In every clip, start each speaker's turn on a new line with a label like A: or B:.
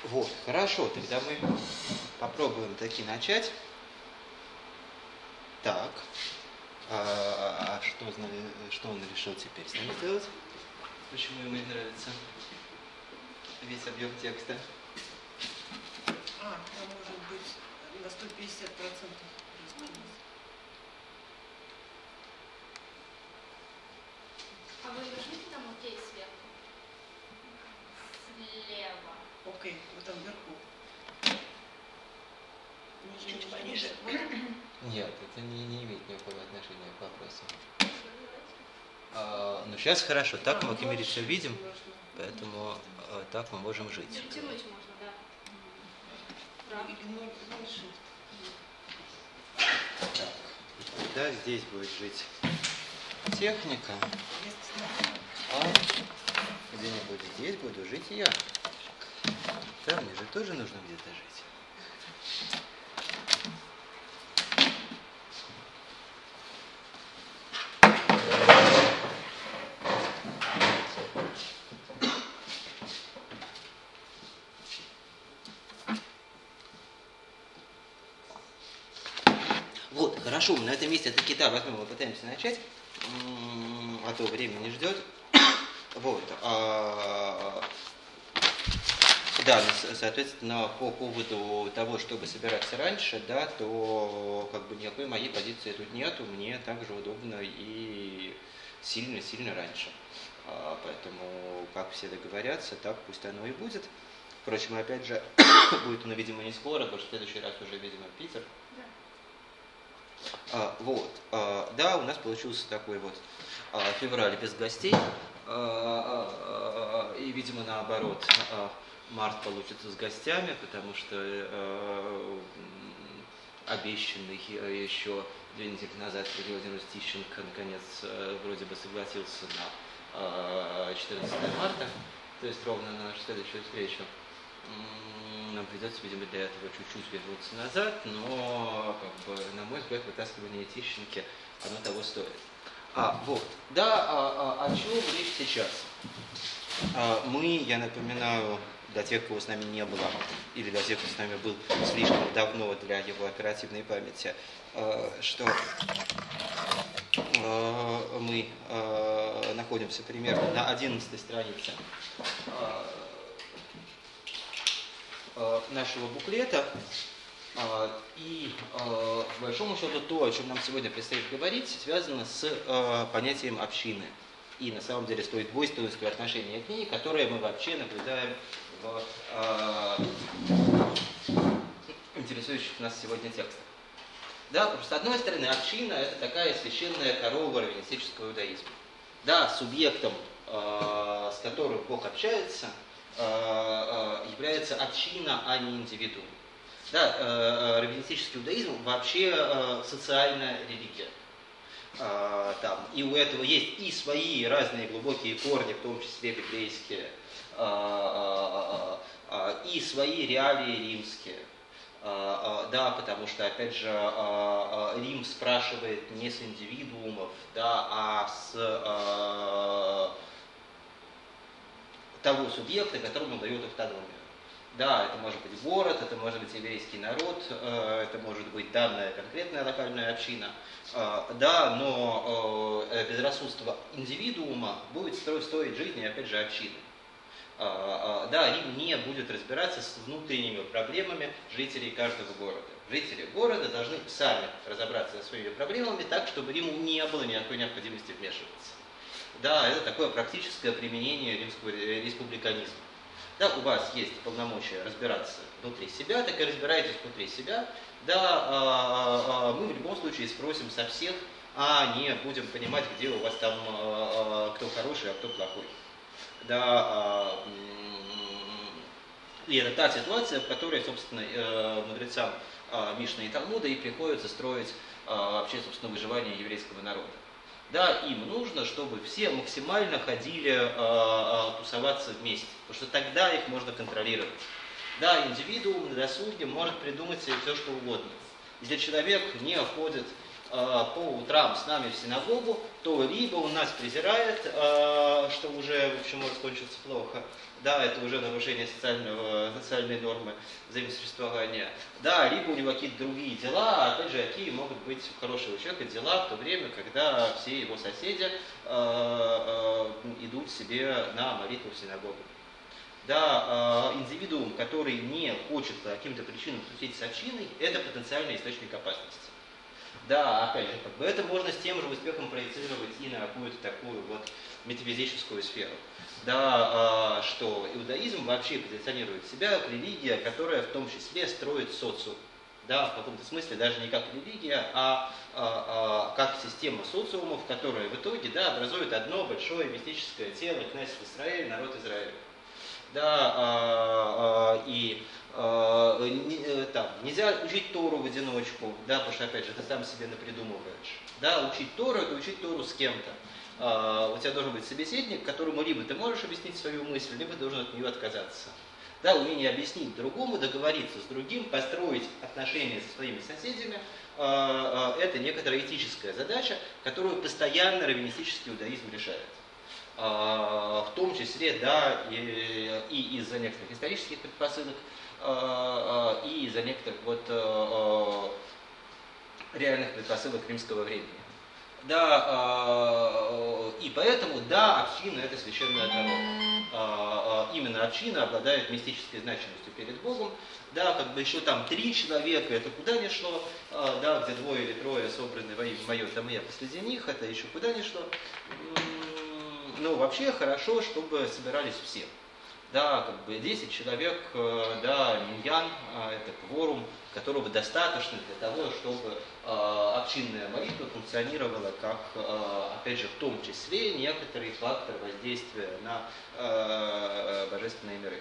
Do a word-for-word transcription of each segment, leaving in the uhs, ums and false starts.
A: Вот, хорошо, тогда мы попробуем таки начать. Так, а, а что, что он решил теперь с нами сделать? Почему ему не нравится весь объем текста?
B: А, там может быть на сто пятьдесят процентов раскрылось.
C: А вы нажмите там окей сверху. Слева.
B: Окей, вот там вверху. Ниже,
A: Чуть
B: ниже,
A: пониже.
B: ниже.
A: Нет, это не, не имеет никакого отношения к вопросу. А, ну сейчас хорошо, так мы, Кемери, все видим, поэтому а, так мы можем жить.
C: Перетянуть можно, да.
B: Или ноль, ноль shift.
A: Так, да, здесь будет жить техника, а где-нибудь здесь буду жить я. Да, мне же тоже нужно где-то жить. Вот, хорошо, мы на этом месте от кита возьмем, мы попытаемся начать, а то время не ждет. Вот. А, да, соответственно, по поводу того, чтобы собираться раньше, да, то как бы никакой моей позиции тут нету, мне также удобно и сильно-сильно раньше. А, поэтому, как все договорятся, так пусть оно и будет. Впрочем, опять же, будет оно, видимо, не скоро, потому что в следующий раз уже, видимо, Питер. А, вот, а, да, у нас получился такой вот а, февраль без гостей, а, а, а, и, видимо, наоборот, а, март получится с гостями, потому что а, обещанный еще две недели назад Сергей Владимирович Тищенко наконец вроде бы согласился на а, четырнадцатое марта, то есть ровно на нашу следующую встречу. Нам придется, видимо, для этого чуть-чуть вернуться назад, но, как бы, на мой взгляд, вытаскивание Тищенки, оно того стоит. А, вот, да, а, а, о чем речь сейчас? А, мы, я напоминаю, для тех, кого с нами не было, или для тех, кто с нами был слишком давно для его оперативной памяти, а, что а, мы а, находимся примерно на одиннадцатой странице а, нашего буклета, и по большому счету то, о чем нам сегодня предстоит говорить, связано с понятием общины и на самом деле с той двойственностью отношения к ней, которое мы вообще наблюдаем в интересующих нас сегодня текстах. Да, потому что с одной стороны община — это такая священная корова раввинистического иудаизма. Да, субъектом, с которым Бог общается, является община, а не индивидуум. Да, раввинистический иудаизм вообще социальная религия. Там, и у этого есть и свои разные глубокие корни, в том числе библейские, и свои реалии римские. Да, потому что, опять же, Рим спрашивает не с индивидуумов, да, а с того субъекта, которому он дает автономию. Да, это может быть город, это может быть еврейский народ, это может быть данная конкретная локальная община. Да, но безрассудство индивидуума будет стоить жизни, опять же, общины. Да, Рим не будет разбираться с внутренними проблемами жителей каждого города. Жители города должны сами разобраться со своими проблемами так, чтобы Риму не было никакой необходимости вмешиваться. Да, это такое практическое применение римского республиканизма. Да, у вас есть полномочия разбираться внутри себя, так и разбирайтесь внутри себя. Да, а, а, мы в любом случае спросим со всех, а не будем понимать, где у вас там а, кто хороший, а кто плохой. Да, а, и это та ситуация, в которой, собственно, мудрецам Мишны и Талмуда и приходится строить вообще, собственно, выживание еврейского народа. Да, им нужно, чтобы все максимально ходили э, э, тусоваться вместе, потому что тогда их можно контролировать. Да, индивидуум на досуге может придумать себе все, что угодно. Если человек не ходит по утрам с нами в синагогу, то либо он нас презирает, что уже, в общем, может кончиться плохо, да, это уже нарушение социального, социальной нормы взаимосуществования, да, либо у него какие-то другие дела, опять же, какие могут быть у хорошего человека дела в то время, когда все его соседи идут себе на молитву в синагогу. Да, индивидуум, который не хочет по каким-то причинам тусить с общиной, это потенциальный источник опасности. Да, опять же, как бы это можно с тем же успехом проецировать и на какую-то такую вот метафизическую сферу. Да, что иудаизм вообще позиционирует себя как религия, которая в том числе строит социум. Да, в каком-то смысле даже не как религия, а, а, а как система социумов, которая в итоге, да, образует одно большое мистическое тело, Кнессет Исраэль, народ Израиля. Да, а, а, и а, не, там, нельзя учить Тору в одиночку, да, потому что, опять же, ты сам себе напридумываешь. Да, учить Тору — это учить Тору с кем-то. А, у тебя должен быть собеседник, которому либо ты можешь объяснить свою мысль, либо ты должен от нее отказаться. Да, умение объяснить другому, договориться с другим, построить отношения со своими соседями, а, а, это некоторая этическая задача, которую постоянно раввинистический иудаизм решает. В том числе, да, и, и из-за некоторых исторических предпосылок, и из-за некоторых вот реальных предпосылок римского времени. Да, и поэтому, да, община — это священная дорога. Именно община обладает мистической значимостью перед Богом. Да, как бы еще там три человека, это куда ни шло, да, где двое или трое собраны во имя мое, там и я посреди них, это еще куда ни шло. Ну, вообще хорошо, чтобы собирались все. Да, как бы десять человек, да, миньян, это кворум, которого достаточно для того, чтобы общинная молитва функционировала как, опять же, в том числе некоторый фактор воздействия на божественные миры.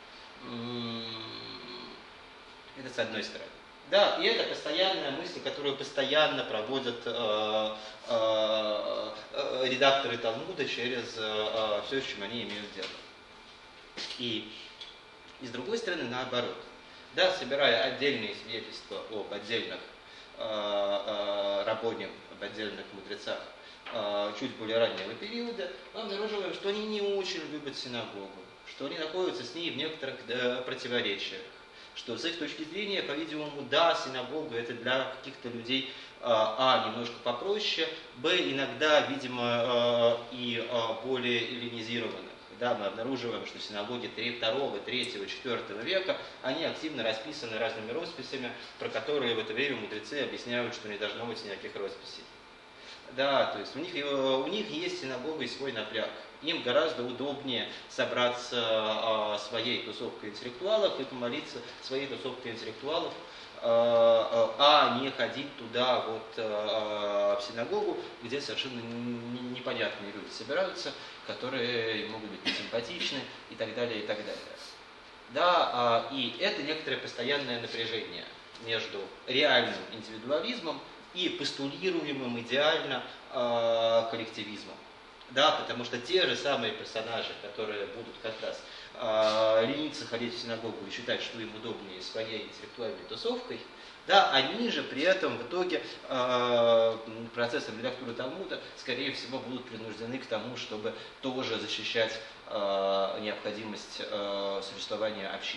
A: Это с одной стороны. Да, и это постоянная мысль, которую постоянно проводят э, э, э, редакторы Талмуда через э, все, с чем они имеют дело. И, и с другой стороны, наоборот. Да, собирая отдельные свидетельства об отдельных э, э, рабоним, об отдельных мудрецах э, чуть более раннего периода, мы обнаруживаем, что они не очень любят синагогу, что они находятся с ней в некоторых да, противоречиях. Что с их точки зрения, по-видимому, да, синагога — это для каких-то людей, а, немножко попроще, б, иногда, видимо, и более эллинизированных. Да, мы обнаруживаем, что синагоги второго, третьего, четвёртого века, они активно расписаны разными росписями, про которые в это время мудрецы объясняют, что не должно быть никаких росписей. Да, то есть у них, у них есть синагога и свой напряг. Им гораздо удобнее собраться а, своей тусовкой интеллектуалов и помолиться своей тусовкой интеллектуалов, а, а не ходить туда, вот, а, в синагогу, где совершенно непонятные люди собираются, которые могут быть несимпатичны и так далее, и так далее. Да, а, и это некоторое постоянное напряжение между реальным индивидуализмом и постулируемым идеально э, коллективизмом. Да, потому что те же самые персонажи, которые будут как раз э, лениться ходить в синагогу и считать, что им удобнее своей интеллектуальной тусовкой, да, они же при этом в итоге э, процессом редактуры Талмуда, скорее всего, будут принуждены к тому, чтобы тоже защищать э, необходимость э, существования общины.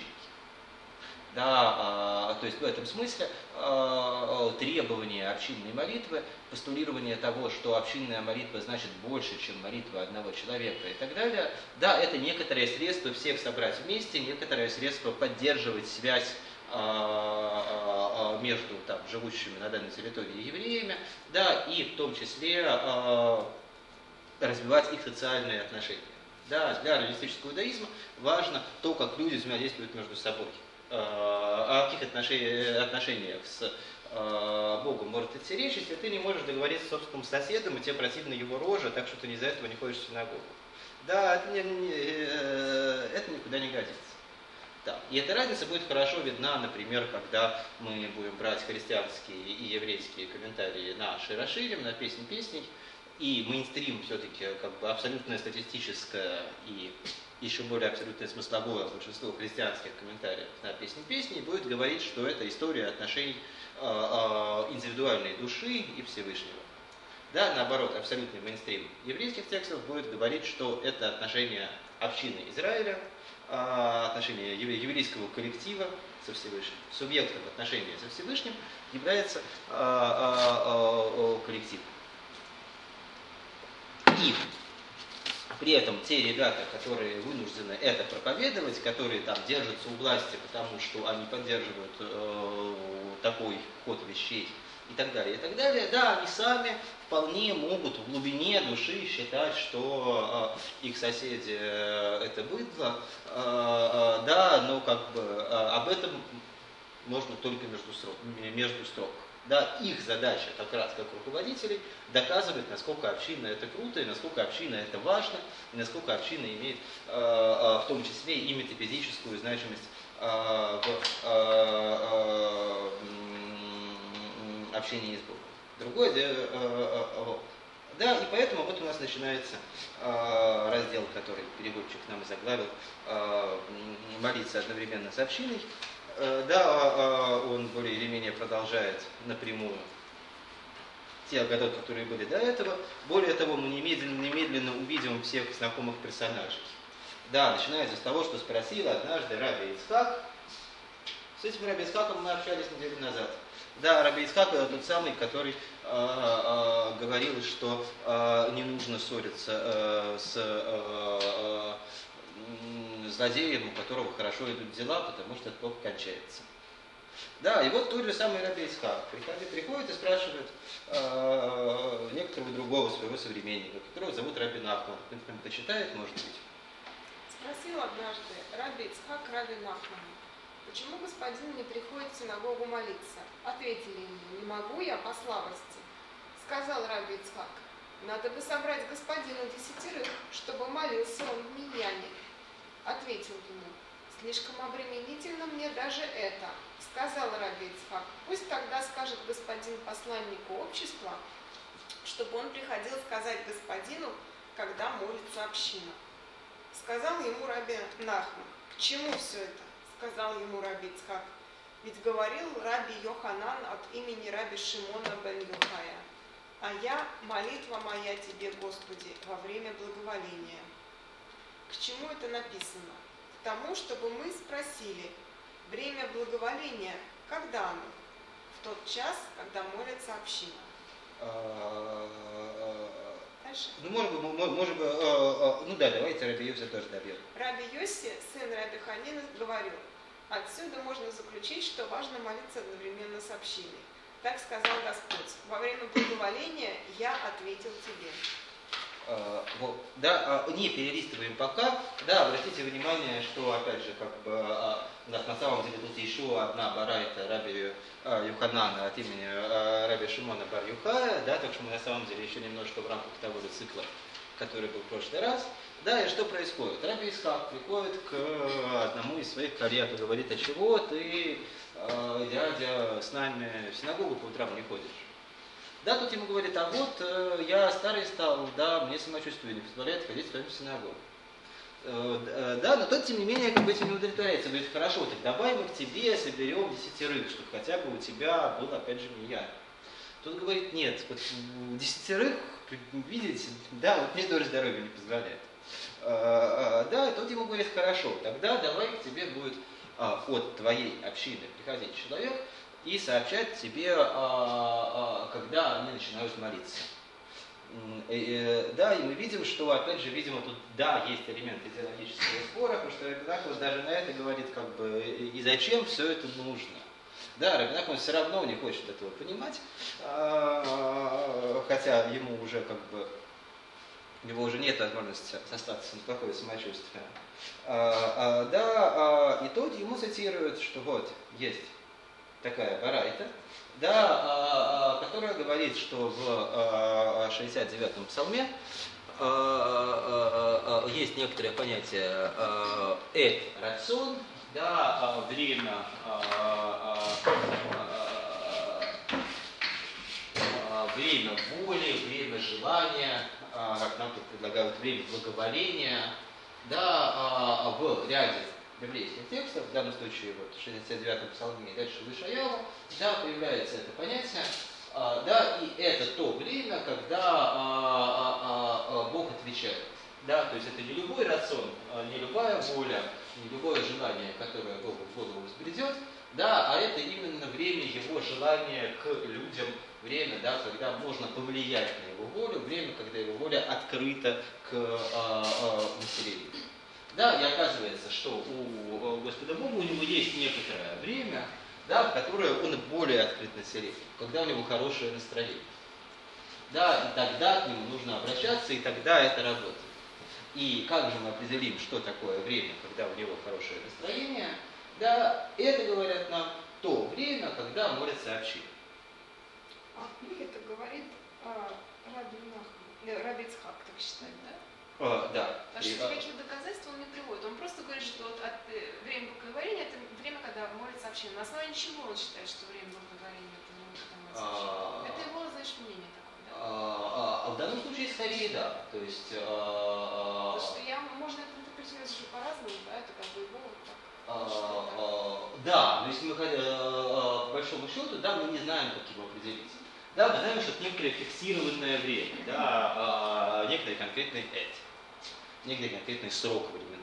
A: Да, э, то есть в этом смысле э, требование общинной молитвы, постулирование того, что общинная молитва значит больше, чем молитва одного человека и так далее, да, это некоторое средство всех собрать вместе, некоторое средство поддерживать связь э, э, между там, живущими на данной территории евреями, да, и в том числе э, развивать их социальные отношения. Да, для реалистического иудаизма важно то, как люди взаимодействуют между собой. О каких отношениях, отношениях с э, Богом может идти речь, если ты не можешь договориться с собственным соседом, и тебе противна его рожа, так что ты из-за этого не ходишь в синагогу. Да, это, не, не, э, это никуда не годится. Да. И эта разница будет хорошо видна, например, когда мы будем брать христианские и еврейские комментарии на Широширим, на песнь песней, и мейнстрим все-таки как бы абсолютно статистическое и еще более абсолютно смысловое большинство христианских комментариев на «Песнь песней» будет говорить, что это история отношений э, э, индивидуальной души и Всевышнего. Да, наоборот, абсолютный мейнстрим еврейских текстов будет говорить, что это отношения общины Израиля, э, отношения еврейского коллектива со Всевышним. Субъектом отношения со Всевышним является э, э, э, коллектив. И при этом те ребята, которые вынуждены это проповедовать, которые там держатся у власти, потому что они поддерживают э, такой ход вещей и так далее, и так далее, да, они сами вполне могут в глубине души считать, что э, их соседи э, это быдло, э, э, да, но как бы э, об этом можно только между строк. Между строк. Да, их задача как раз как руководителей доказывать, насколько община это круто, и насколько община это важно, и насколько община имеет э, э, в том числе и метафизическую значимость э, в э, э, общении с Богом. Другое дело, э, э, э, да, и поэтому вот у нас начинается э, раздел, который переводчик нам заглавил, э, молиться одновременно с общиной. Да, он более или менее продолжает напрямую те агадот, которые были до этого. Более того, мы немедленно, немедленно увидим всех знакомых персонажей. Да, начинается с того, что спросил однажды Раби Ицхак. С этим Раби Ицхаком мы общались неделю назад. Да, Раби Ицхак это тот самый, который э, э, говорил, что э, не нужно ссориться э, с э, э, злодеем, у которого хорошо идут дела, потому что это плохо кончается. Да, и вот тот же самый Раби Ицхак приходит, приходит и спрашивает э, некоторого другого своего современника, которого зовут Раби Нахман. Кто-нибудь там почитает, может быть?
D: Спросил однажды Раби Ицхак Раби Нахмана: почему господин не приходит в синагогу молиться? Ответили ему: не могу я по слабости. Сказал Раби Ицхак: надо бы собрать господину десятерых, чтобы молился он в миньяне. Ответил ему: слишком обременительно мне даже это. Сказал Раби Ицхак: пусть тогда скажет господин посланнику общества, чтобы он приходил сказать господину, когда молится община. Сказал ему Раби Нахман: к чему все это? Сказал ему Раби Ицхак: ведь говорил Раби Йоханан от имени Раби Шимона бен Йохая: а я, молитва моя тебе, Господи, во время благоволения. К чему это написано? К тому, чтобы мы спросили: время благоволения, когда оно? В тот час, когда молится община. Дальше.
A: Ну, может быть, может быть, ну да, давайте Раби Йоси тоже добьем.
D: Раби Йоси, сын Раби Ханина, говорил: отсюда можно заключить, что важно молиться одновременно с общиной. Так сказал Господь: во время благоволения я ответил тебе.
A: Uh, вот, да, uh, не перелистываем пока. Да, обратите внимание, что опять же, как бы uh, на самом деле тут еще одна барайта Раби uh, Юханана от имени uh, Раби Шимона бар Юхая, да, так что мы на самом деле еще немножко в рамках того же цикла, который был в прошлый раз. Да, и что происходит? Раби Ицхак приходит к одному из своих коллег и говорит: а чего ты, uh, дядя, с нами в синагогу по утрам не ходишь? Да, тут ему говорит: а вот э, я старый стал, да, мне самочувствие не позволяет ходить с вами в синагогу. Э, э, да, но тот, тем не менее, как бы этим не удовлетворяется. Говорит: хорошо, так давай мы к тебе соберем десятерых, чтобы хотя бы у тебя был, опять же, миньян. Тут говорит: нет, вот десятерых, видите, да, вот мне тоже здоровье не позволяет. Э, э, да, тут ему говорит: хорошо, тогда давай к тебе будет э, от твоей общины приходить человек и сообщать тебе, когда они начинают молиться. Да, и мы видим, что, опять же, видимо, тут, да, есть элемент идеологического спора, потому что Раби Нахман даже на это говорит, как бы, и зачем все это нужно. Да, Раби Нахман все равно не хочет этого понимать, хотя ему уже, как бы, у него уже нет возможности остаться на плохое самочувствие. Да, и тут ему цитируют, что вот, есть такая барайта, да, а, а, которая говорит, что в а, шестьдесят девятом псалме а, а, а, есть некоторое понятие а, эт рацион, да, а, время, а, а, а, время воли, время желания, а, как нам тут предлагают, время благоволения. да, в ряде библейских текстов, в данном случае вот, в шестьдесят девятом псалме и дальше выше Аява, да, появляется это понятие, да, и это то время, когда Бог отвечает. Да, то есть это не любой рацион, не любая воля, не любое желание, которое Богу в голову взбредет, да, а это именно время его желания к людям, время, да, когда можно повлиять на его волю, время, когда его воля открыта к а, а, населению. Да, и оказывается, что у Господа Бога у него есть некоторое время, да, в которое он более открыт населению, когда у него хорошее настроение. Да, и тогда к нему нужно обращаться, и тогда это работает. И как же мы определим, что такое время, когда у него хорошее настроение? Да, это, говорят нам, то время, когда молится община.
D: А это говорит а, Раби Нахман, Раби Ицхак, так считает, да?
A: А, да.
E: А что никаких доказательств он не приводит. Он просто говорит, что вот от, э, время богоговорения это время, когда молится община. На основании чего он считает, что время богоговорения это время, когда молится община?
A: А,
E: это его, знаешь, мнение такое, да?
A: А, а, а в данном случае скорее да. То есть. А,
E: Потому что я, можно это интерпретировать уже по-разному, да, это как бы его вот так.
A: А, а, да, но если мы хотим, а, по большому счету, да, мы не знаем, как его определить. Да, мы знаем, что это некоторое фиксированное время, да, а, некоторый конкретный эт, некоторый конкретный срок временной.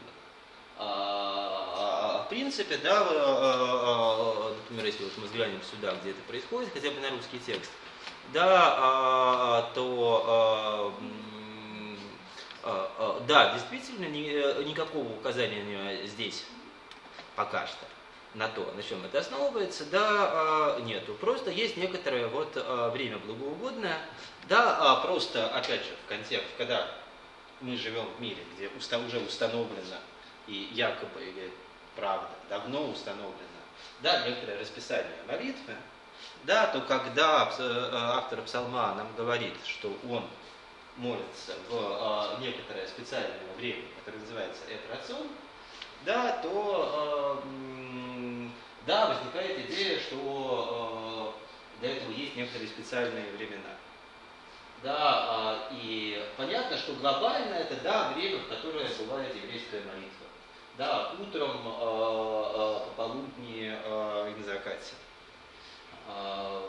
A: А, в принципе, да, а, например, если вот мы взглянем сюда, где это происходит, хотя бы на русский текст, да, а, то а, а, да, действительно, ни, никакого указания здесь пока что на то, на чем это основывается, да, нету. Просто есть некоторое вот время благоугодное, да, просто, опять же, в контексте, когда мы живем в мире, где уже установлено и якобы, или правда, давно установлено, да, некоторое расписание молитвы, да, то когда автор псалма нам говорит, что он молится в некоторое специальное время, которое называется эт-рацион, да, то э, да, возникает идея, что э, для этого есть некоторые специальные времена. Да, э, и понятно, что глобально это, да, время, в которое бывает еврейская молитва. Да, утром, э, э, пополудни э, и на закате. Э,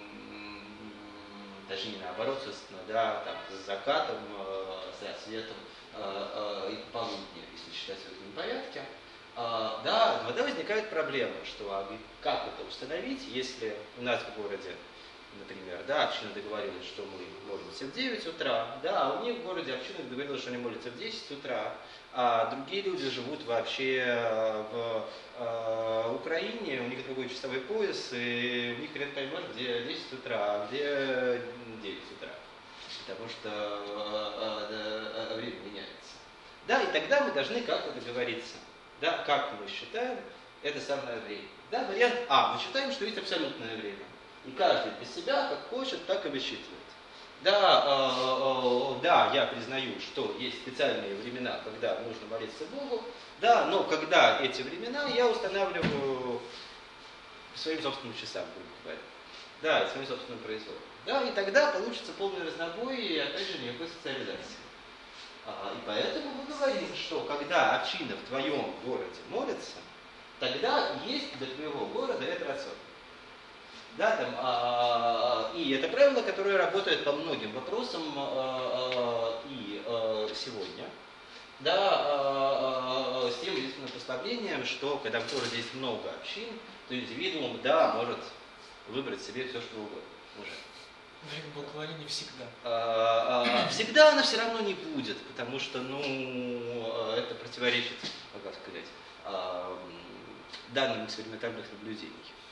A: точнее, наоборот, собственно, да, там, с закатом, э, с рассветом э, э, и пополудни, если считать в этом порядке. Uh, да, но тогда возникает проблема, что а как это установить, если у нас в городе, например, да, община договорилась, что мы молимся в девять утра, да, а у них в городе община договорилась, что они молятся в десять утра, а другие люди живут вообще в э, Украине, у них другой часовой пояс, и у них хрен поймешь, где десять утра, а где девять утра, потому что э, э, э, время меняется. Да, и тогда мы должны как-то договориться. Да, как мы считаем это самое время. Да, вариант А. Мы считаем, что есть абсолютное время. И каждый для себя, как хочет, так и высчитывает. Да, э, э, да, я признаю, что есть специальные времена, когда нужно молиться Богу. Да, но когда эти времена я устанавливаю своим собственным часам, грубо говоря. Да, и своим собственным произволом. Да, и тогда получится полный разнобой и, опять же, никакой социализации. И поэтому мы говорим, что когда община в твоем городе молится, тогда есть для твоего города это рацион. Да, там, а, и это правило, которое работает по многим вопросам а, а, и а, сегодня. Да, а, а, с тем единственным послаблением, что когда в городе есть много общин, то индивидуум, да, может выбрать себе все, что угодно уже.
F: Время благоволения всегда.
A: А, а, всегда она все равно не будет, потому что, ну, это противоречит, как сказать, а, данным экспериментальных наблюдений.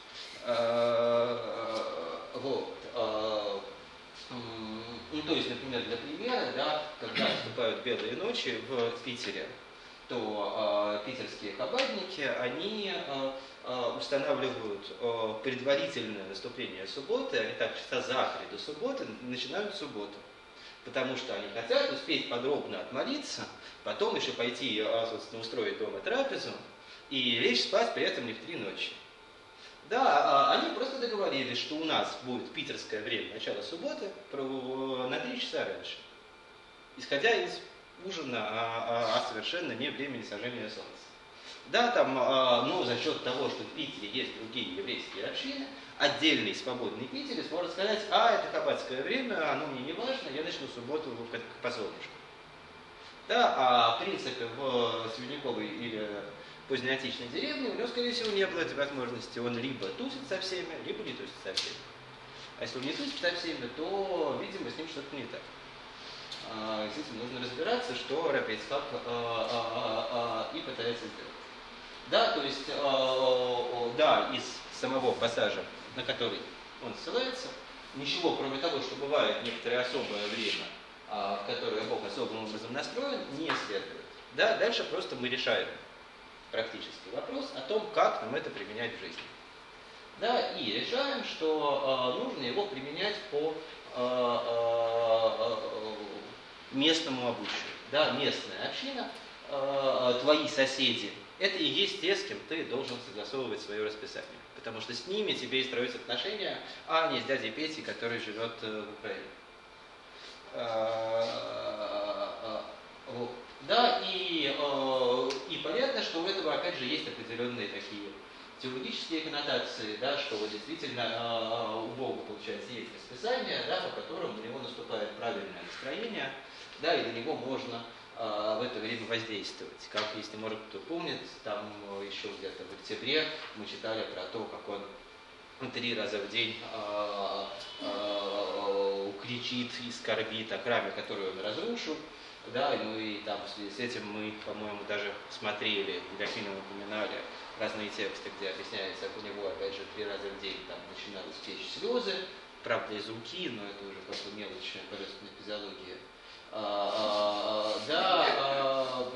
A: А, вот. А, ну, то есть, например, для примера, да, когда наступают белые ночи в Питере, то э, питерские хабарники, они э, устанавливают э, предварительное наступление субботы, они так часа за три до субботы начинают субботу, потому что они хотят успеть подробно отмолиться, потом еще пойти, э, собственно, устроить дома трапезу и лечь спать при этом не в три ночи. Да, э, они просто договорились, что у нас будет питерское время начала субботы на три часа раньше, исходя из ужина, а, а совершенно не времени сожжения солнца. Да, там, но за счет того, что в Питере есть другие еврейские общины, отдельный свободный питерец может сказать: а, это кабацкое время, оно мне не важно, я начну субботу по солнышку. Да, а в принципе в средневековой или позднеантичной деревне у него, скорее всего, не было этой возможности. Он либо тусит со всеми, либо не тусит со всеми. А если он не тусит со всеми, то, видимо, с ним что-то не так. А, с этим нужно разбираться, что Рабби Ицхак а, а, а, и пытается сделать. Да, то есть, а, да, из самого пассажа, на который он ссылается, ничего, кроме того, что бывает некоторое особое время, а, в которое Бог особым образом настроен, не следует. Да, дальше просто мы решаем практический вопрос о том, как нам это применять в жизни. Да, и решаем, что э, нужно его применять по э, э, местному обычаю. Да, местная община, э, твои соседи, это и есть те, с кем ты должен согласовывать свое расписание. Потому что с ними тебе и строятся отношения, а не с дядей Петей, который живет э, в Украине. Э, э, э, Да, и, э, и понятно, что у этого, опять же, есть определенные такие теологические коннотации, да, что вот действительно э, у Бога, получается, есть расписание, да, по которому у него наступает правильное настроение, да, и на него можно э, в это время воздействовать. Как, если, может, кто помнит, там э, еще где-то в октябре мы читали про то, как он три раза в день э, э, кричит и скорбит о храме, который он разрушил. Да, и мы там в связи с этим мы, по-моему, даже смотрели, Ерофимом упоминали разные тексты, где объясняется, как у него, опять же, три раза в день там начиналось течь слезы, правда, из руки, но это уже как бы мелочь божественной физиологии. А, а, да, а,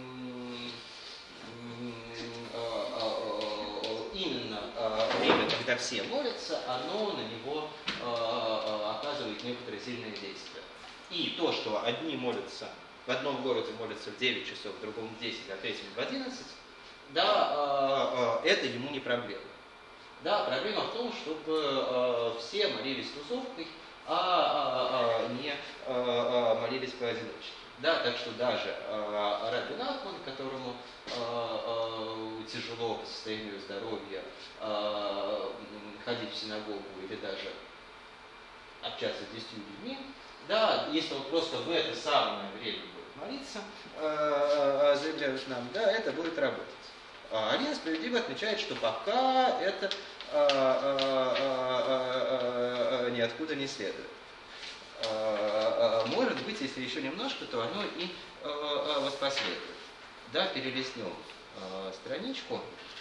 A: а, именно а, время, когда все молятся, оно на него а, оказывает некоторые сильные действия. И то, что одни молятся, в одном городе молятся в девять часов, в другом в десять, а в третьем в одиннадцать, да, это ему не проблема. Да, проблема в том, чтобы все молились тусовкой, а не молились поодиночке. Да, так что даже Рабби Нахман, которому тяжело по состоянию здоровья ходить в синагогу или даже общаться с десятью людьми, да, если он просто в это самое время будет молиться, э, заявляют нам, да, это будет работать. А Алина справедливо отмечает, что пока это э, э, э, э, ниоткуда не следует. Э, э, может быть, если еще немножко, то оно и э, э, воспоследует. Да, перелистнем э, страничку.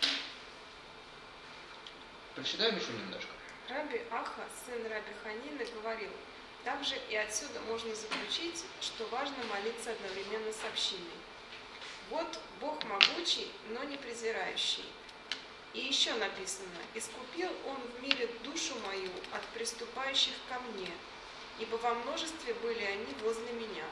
A: Прочитаем еще немножко.
D: Рабби Аха, сын Рабби Ханины, говорил: также и отсюда можно заключить, что важно молиться одновременно с общиной. Вот Бог могучий, но не презирающий. И еще написано: «Искупил Он в мире душу мою от приступающих ко мне, ибо во множестве были они возле меня».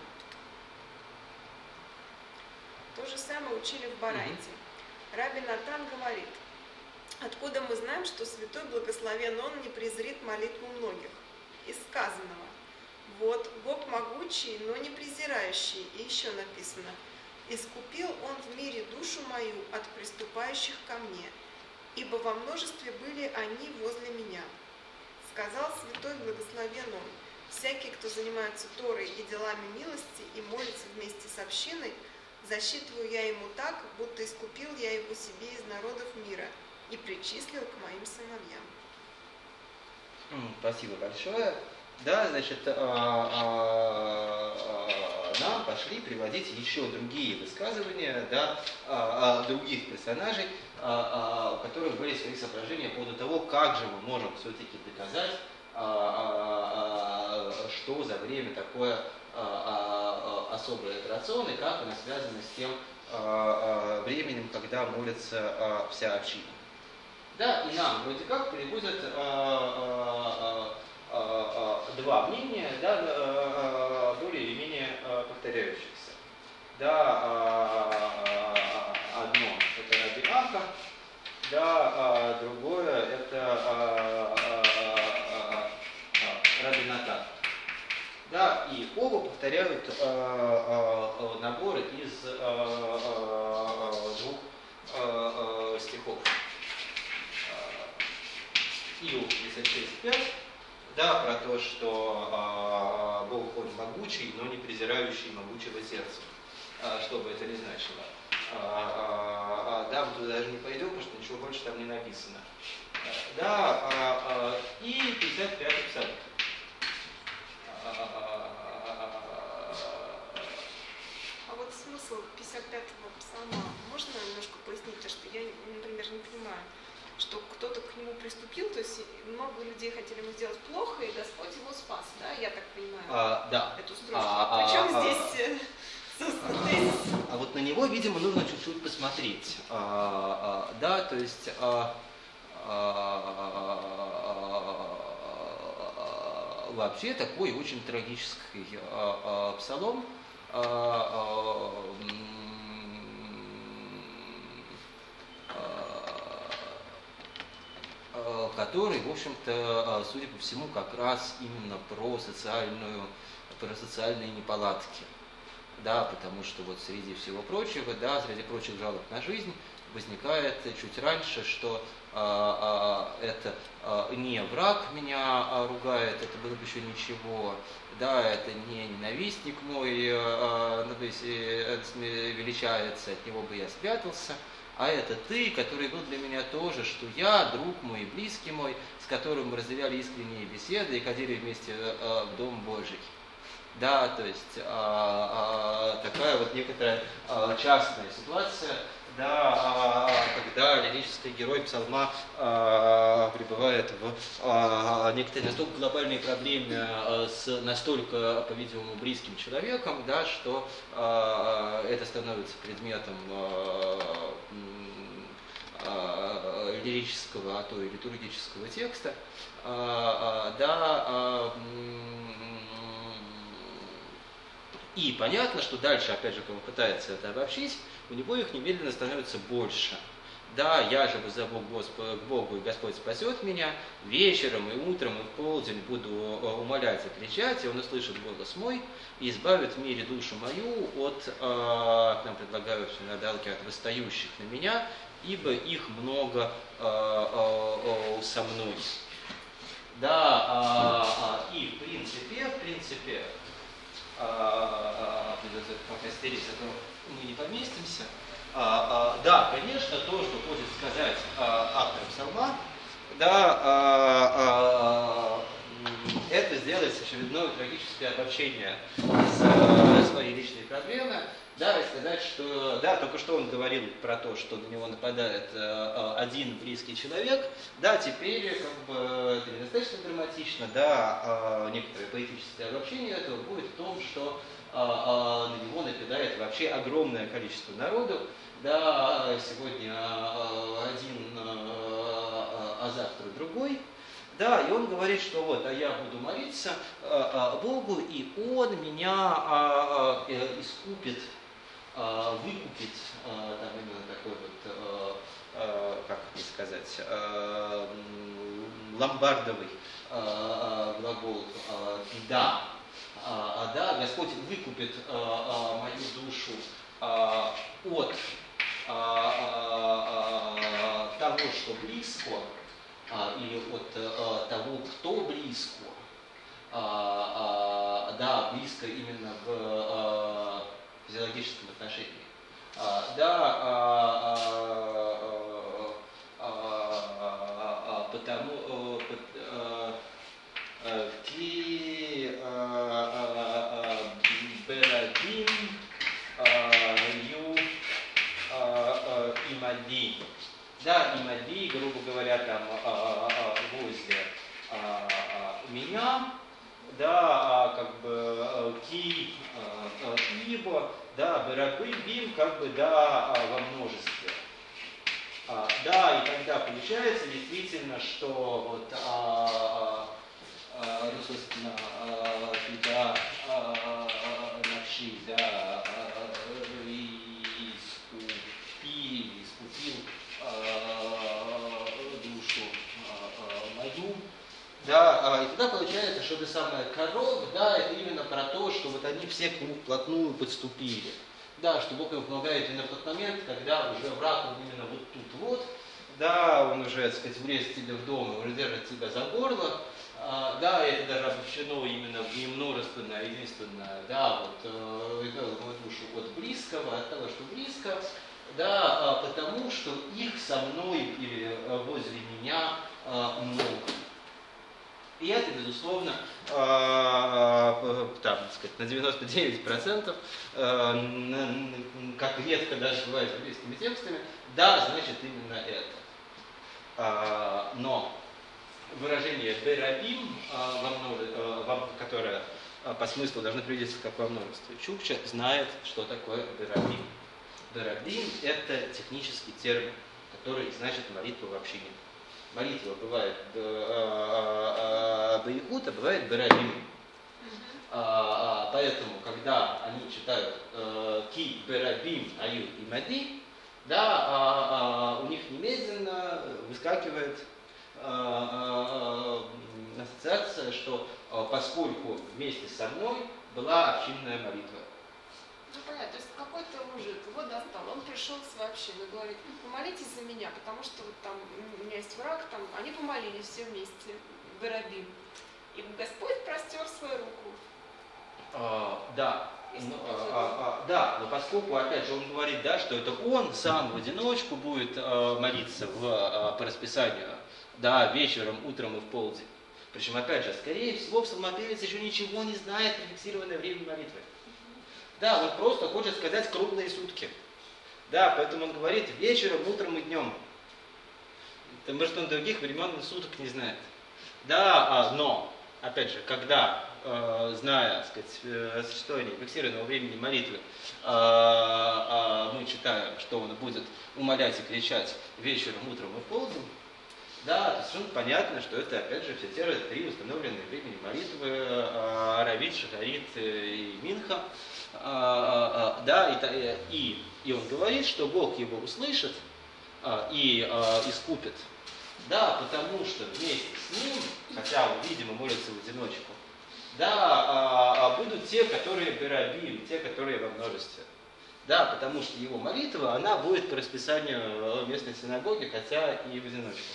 D: То же самое учили в Барайте. Рабби Натан говорит: откуда мы знаем, что святой благословен Он не презрит молитву многих? Из сказанного: вот Бог могучий, но не презирающий. И еще написано: искупил Он в мире душу мою от приступающих ко мне, ибо во множестве были они возле меня. Сказал святой благословен Он: всякий, кто занимается Торой и делами милости и молится вместе с общиной, засчитываю я ему так, будто искупил я его себе из народов мира и причислил к моим сыновьям.
A: Спасибо большое. Да, значит, а, а, а, нам пошли приводить еще другие высказывания, да, а, а, других персонажей, а, а, у которых были свои соображения по поводу того, как же мы можем все-таки доказать, а, а, а, что за время такое а, а, особое операцион и как оно связано с тем а, а, временем, когда молится а, вся община. Да, и нам вроде как приводят а, а, а, два мнения, да, более или менее повторяющихся. Да, одно это Рабби Аха, да, другое это Рабби Натан. Да, и оба Пескова повторяют э, э, наборы из э, э, двух э, э, стихов. Иов пятьдесят шесть пять, да, про то, что э, Бог Он могучий, но не презирающий могучего сердца. Э, что бы это ни значило. Э, э, да, мы туда даже не пойдем, потому что ничего больше там не написано. Э, да, э, э, и пятьдесят пятый псалом.
D: А вот смысл пятьдесят пятого псалма можно немножко пояснить, потому что я, например, не понимаю, что кто-то к нему приступил, то есть много людей хотели ему сделать плохо, и Господь его спас, да? Я так понимаю.
A: А, да.
D: Эту строчку.
A: А,
D: Причем
A: а,
D: здесь, собственно, тезис.
A: А вот на него, видимо, нужно чуть-чуть посмотреть. А, а, да, то есть а, а, вообще такой очень трагический а, а, псалом. А, а, а, который, в общем-то, судя по всему, как раз именно про социальную, про социальные неполадки. Да, потому что вот среди всего прочего, да, среди прочих жалоб на жизнь возникает чуть раньше, что а, а, это а, не враг меня а, ругает, это было бы еще ничего, да, это не ненавистник мой а, величается, от него бы я спрятался, а это ты, который был для меня тоже, что я, друг мой, близкий мой, с которым мы разделяли искренние беседы и ходили вместе а, в Дом Божий. Да, то есть а, а, такая вот некоторая а, частная ситуация, да, а, когда лирический герой псалма а, пребывает в а, некоторой настолько глобальной проблеме а, с настолько, по-видимому, близким человеком, да, что а, это становится предметом а, а, лирического, а то и литургического текста, а, а, да, а, и понятно, что дальше, опять же, когда он пытается это обобщить, у него их немедленно становится больше. Да, я же вызову Господа, к Богу, и Господь спасет меня. Вечером и утром и в полдень буду умолять и кричать, и Он услышит голос мой и избавит в мире душу мою от, э, нам предлагают в синодалке, от восстающих на меня, ибо их много э, э, со мной. Да, э, э, и в принципе, в принципе, придется покостерить, а то мы не поместимся. А, а, да, конечно, то, что хочет сказать а, автор псалма, да, а, а, это сделать очередное трагическое обобщение с своей личной проблемы, да, и сказать, что, да, только что он говорил про то, что на него нападает а, один близкий человек, да, теперь как бы это недостаточно драматично, да, а, некоторое поэтическое обобщение этого будет в том, что а, а, на него нападает вообще огромное количество народу, да, сегодня а, один, а, а завтра другой. Да, и он говорит, что вот, а я буду молиться а, а, Богу, и Он меня а, а, искупит, а, выкупит, а, там именно такой вот, а, а, как это сказать, а, ломбардовый а, а, глагол а, «да». А, да, Господь выкупит а, а, мою душу а, от а, а, того, что близко, а, или от а, того, кто близко, а, а, да, близко именно в а, физиологическом отношении. А, да, а, а, а, а, потому ки берадим ю имади. Да, имади, грубо говоря, там возле меня, да, как бы ки, ибо, да, берабы, бим, как бы, да, во множестве. А, да, и тогда получается действительно, что вот, а, а, ну, собственно, а, да, а, наши, да, искупил, искупил а, душу а, мою, да, и тогда получается, что это самое коров, да, это именно про то, что вот они все к нему вплотную подступили. Да, что Бог ему помогает именно в тот момент, когда уже враг он именно вот тут вот, да, он уже, так сказать, влез тебе в дом, он уже держит тебя за горло, а, да, это даже обобщено именно в немножественное, единственное, да, вот, э, мою душу от близкого, от того, что близко, да, а, потому что их со мной или возле меня а, много. И это, безусловно, э, там, так сказать, на девяносто девять процентов, э, как редко даже бывает с библейскими текстами, да, значит именно это. Э, но выражение «берабим», э, которое э, по смыслу должно приводиться как во множестве, Чукча знает, что такое «берабим». «Берабим» — это технический термин, который значит молитва в общине. Молитва бывает баихут, а бывает берабим. Поэтому, когда они читают ки берабим аю и мади, да, у них немедленно выскакивает ассоциация, что поскольку вместе со мной была общинная молитва.
D: Ну понятно, то есть какой-то мужик его достал, он пришел в свою общину и говорит: помолитесь за меня, потому что вот там у меня есть враг, там они помолились все вместе, Берабим. И Господь простер свою руку.
A: А, да. Ну, а, а, да, но поскольку, опять же, он говорит, да, что это он сам в одиночку будет а, молиться в, а, по расписанию, да, вечером, утром и в полдень. Причем, опять же, скорее всего, псалмопевец еще ничего не знает про фиксированное время молитвы. Да, он просто хочет сказать круглые сутки. Да, поэтому он говорит вечером, утром и днем. Потому что он других времен и суток не знает. Да, а, но, опять же, когда, э, зная, так сказать, э, существование фиксированного времени молитвы, э, э, мы читаем, что он будет умолять и кричать вечером, утром и в полдень, да, то совершенно понятно, что это, опять же, все те же три установленные времени молитвы, э, Аравит, Шахарит и Минха. А, а, да, и, и, и он говорит, что Бог его услышит а, и а, искупит, да, потому что вместе с ним, хотя он, видимо, молится в одиночку, да, а, а будут те, которые берабим, те, которые во множестве, да, потому что его молитва, она будет по расписанию местной синагоги, хотя и в одиночку.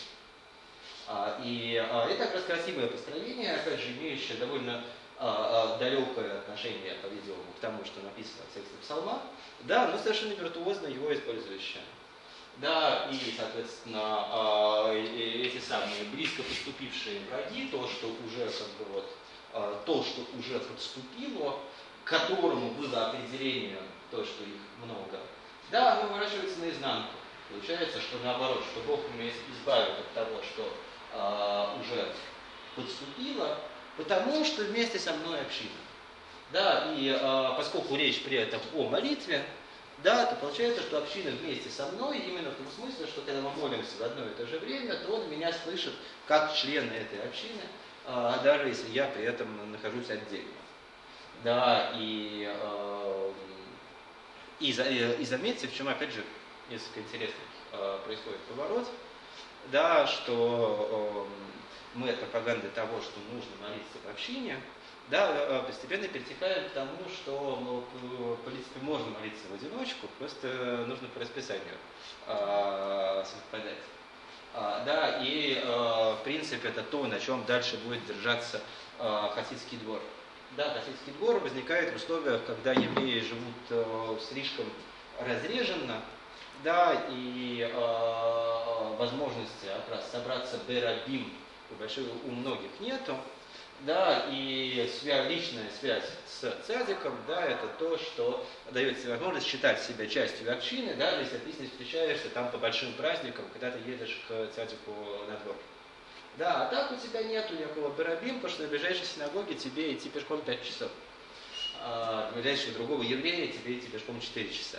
A: А, и а, это как раз красивое построение, опять же, имеющее довольно А, а, далекое отношение, по-видимому, к тому, что написано в тексте псалма, да, но совершенно виртуозно его использующее. Да, и, соответственно, а, и, эти самые близко подступившие враги, то, что уже, как бы, вот, а, то, что уже подступило, к которому было определение, то, что их много, да, оно выворачивается наизнанку. Получается, что наоборот, что Бог меня избавит от того, что а, уже подступило, потому что вместе со мной община. Да, и а, поскольку речь при этом о молитве, да, то получается, что община вместе со мной, именно в том смысле, что когда мы молимся в одно и то же время, то он меня слышит как члена этой общины, а, даже если я при этом нахожусь отдельно. Да, и, а, и, и, и заметьте, в чем, опять же, несколько интересных а, происходит поворот, да, что а, мы от пропаганды того, что нужно молиться в общине, да, постепенно перетекаем к тому, что, ну, в принципе, можно молиться в одиночку, просто нужно по расписанию а, совпадать. А, да, и, а, в принципе, это то, на чем дальше будет держаться а, хасидский двор. Да, хасидский двор возникает в условиях, когда евреи живут а, слишком разреженно, да, и а, возможности как раз собраться берабим у многих нету, да, и связь, личная связь с цадиком, да, это то, что дает тебе возможность считать себя частью общины, да, если ты с ней встречаешься там по большим праздникам, когда ты едешь к цадику на двор. Да, а так у тебя нету никакого берабим, потому что на ближайшей синагоге тебе идти пешком пять часов. А до ближайшего другого еврея тебе идти пешком четыре часа.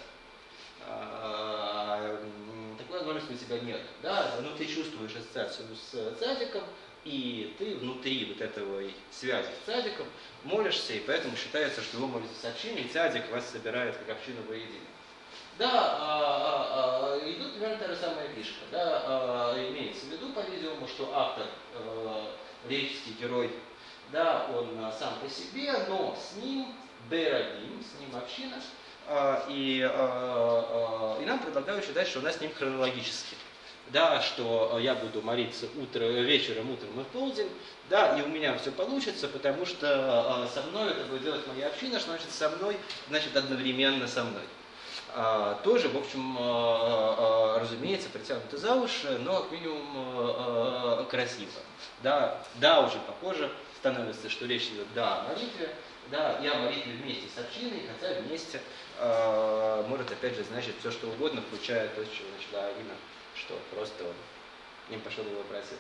A: А, такой возможности у тебя нет. Да, но ты чувствуешь ассоциацию с цадиком, и ты внутри вот этого связи с цадиком молишься, и поэтому считается, что вы молитесь с общиной, и цадик вас собирает как общину воедино. Да, а, а, а, и тут примерно та же самая фишка. Да, а, имеется в виду, по-видимому, что автор а, лирический герой, да, он сам по себе, но с ним Берабим, с ним община, и, и нам предлагают считать, что у нас с ним хронологически. Да, что я буду молиться утро, вечером, утром и в полдень, да, и у меня все получится, потому что со мной это будет делать моя община, что значит со мной, значит одновременно со мной. Тоже, в общем, разумеется, притянуто за уши, но как минимум красиво. Да, да, уже похоже становится, что речь идет, да, о молитве, да, и о молитве вместе с общиной, хотя вместе может, опять же, значит все, что угодно, включая то, с чего начала Арина, что просто он не пошел его просил.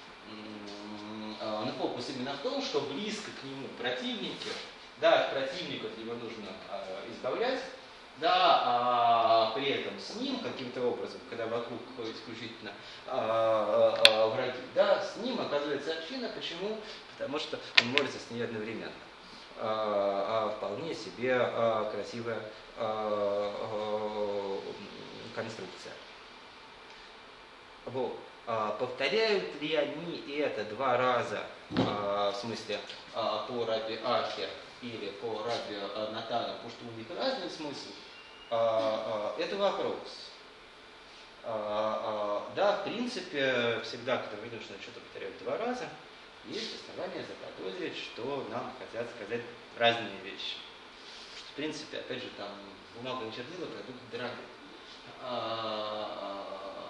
A: Но фокус именно в том, что близко к нему противники, да, от противников его нужно избавлять, да, а при этом с ним каким-то образом, когда вокруг исключительно а, а, враги, да, с ним оказывается община. Почему? Потому что он молится с ней одновременно. А, а вполне себе а, красивая а, а, конструкция. Вот. А, повторяют ли они это два раза, а, в смысле а, по Раби Ахе или по Раби Натану, потому что у них разный смысл? А, а, это вопрос. А, а, да, в принципе, всегда, когда мы видим, что что-то повторяют два раза, есть основания заподозрить, что нам хотят сказать разные вещи. Что, в принципе, опять же, там бумага и чернила продукт дорогой. А,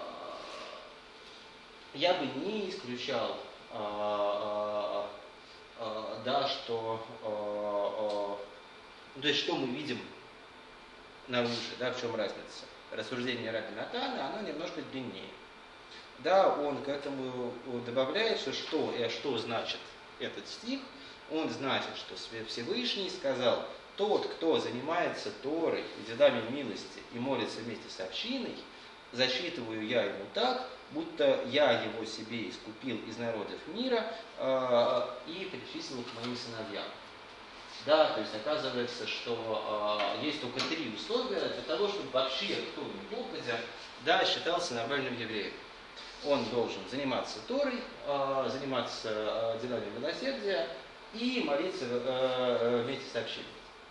A: я бы не исключал, а, а, а, да, что, а, а, то есть, что мы видим наружу, да, в чем разница. Рассуждение Раби Натана, оно немножко длиннее. Да, он к этому добавляет, что, что, и что значит этот стих. Он значит, что Всевышний сказал: тот, кто занимается Торой и делами милости и молится вместе с общиной, засчитываю я ему так, будто я его себе искупил из народов мира э, и причислил к моим сыновьям. Да, то есть оказывается, что э, есть только три условия для того, чтобы вообще кто ни попадя, да, считался нормальным евреем. Он должен заниматься Торой, э, заниматься э, делами милосердия и молиться э, вместе с общиной.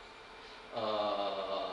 A: Э,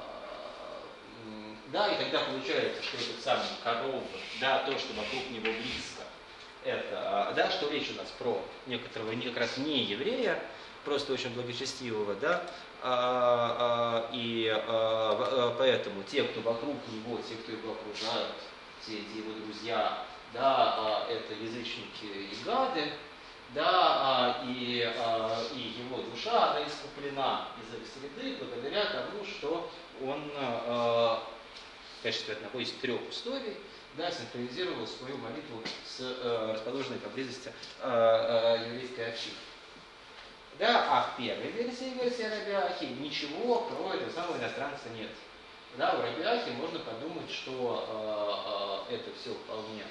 A: да, и тогда получается, что этот самый корова, да, то, что вокруг него близко, это, да, что речь у нас про некоторого как раз не еврея, просто очень благочестивого, да, а, а, и а, поэтому те, кто вокруг него, те, кто его окружают, все эти его друзья, да, а, это язычники и гады, да, а, и, а, и его душа, она искуплена из их среды благодаря тому, что он, а, в качестве одного из трех условий, да, синхронизировал свою молитву с а, расположенной поблизости а, а, еврейской общиной. Да, а в первой версии, версии Раби Ахи, ничего про этого самого иностранца нет. Да, у Раби Ахи можно подумать, что э, э, это все вполне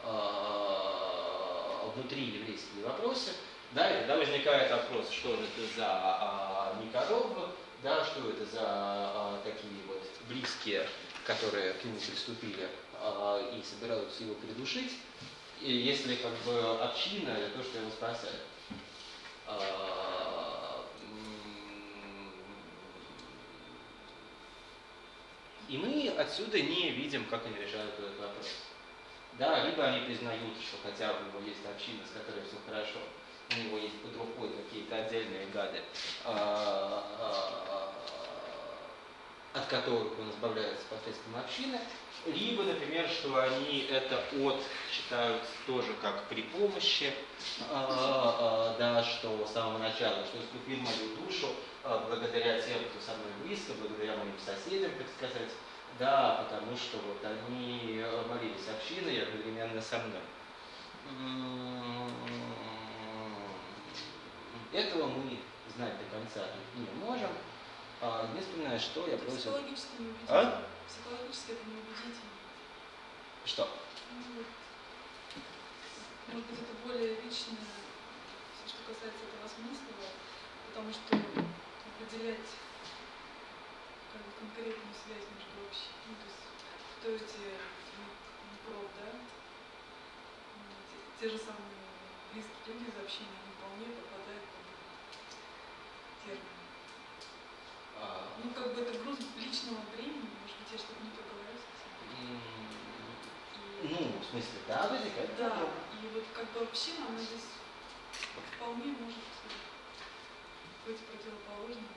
A: э, внутри еврейские вопросы. Да, и тогда возникает вопрос, что же это за э, Никоровы, да, что это за э, такие вот близкие, которые к нему приступили э, и собираются его придушить, и если как бы община, это то, что его спасает. И мы отсюда не видим, как они решают этот вопрос. Да, либо они признают, что хотя бы у него есть община, с которой все хорошо, у него есть под рукой какие-то отдельные гады, от которых он избавляется посредством общины, либо, например, что они это от считают тоже как при помощи, да, что с самого начала, что искупил мою душу благодаря тем, кто со мной близко, благодаря моим соседям, так сказать, да, потому что вот они молились общиной и одновременно со мной. Этого мы знать до конца не можем. Единственное, что я просто...
G: Психологически неубедительно.
A: А?
G: Психологически это неубедительно.
A: Что?
G: Ну, может быть, это более личное, все, что касается этого смысла, потому что определять как бы, конкретную связь между общей, ну, то есть кто эти микроб, да, те, те же самые близкие люди из общения, они вполне попадают под термин.
A: А,
G: Ну, как бы это груз личного времени, может быть, я что-то не то говорю совсем.
A: м,
G: И-
A: ну, в смысле, да, возникает
G: Да,
A: проблема.
G: и вот как бы община, она здесь вполне может быть противоположной.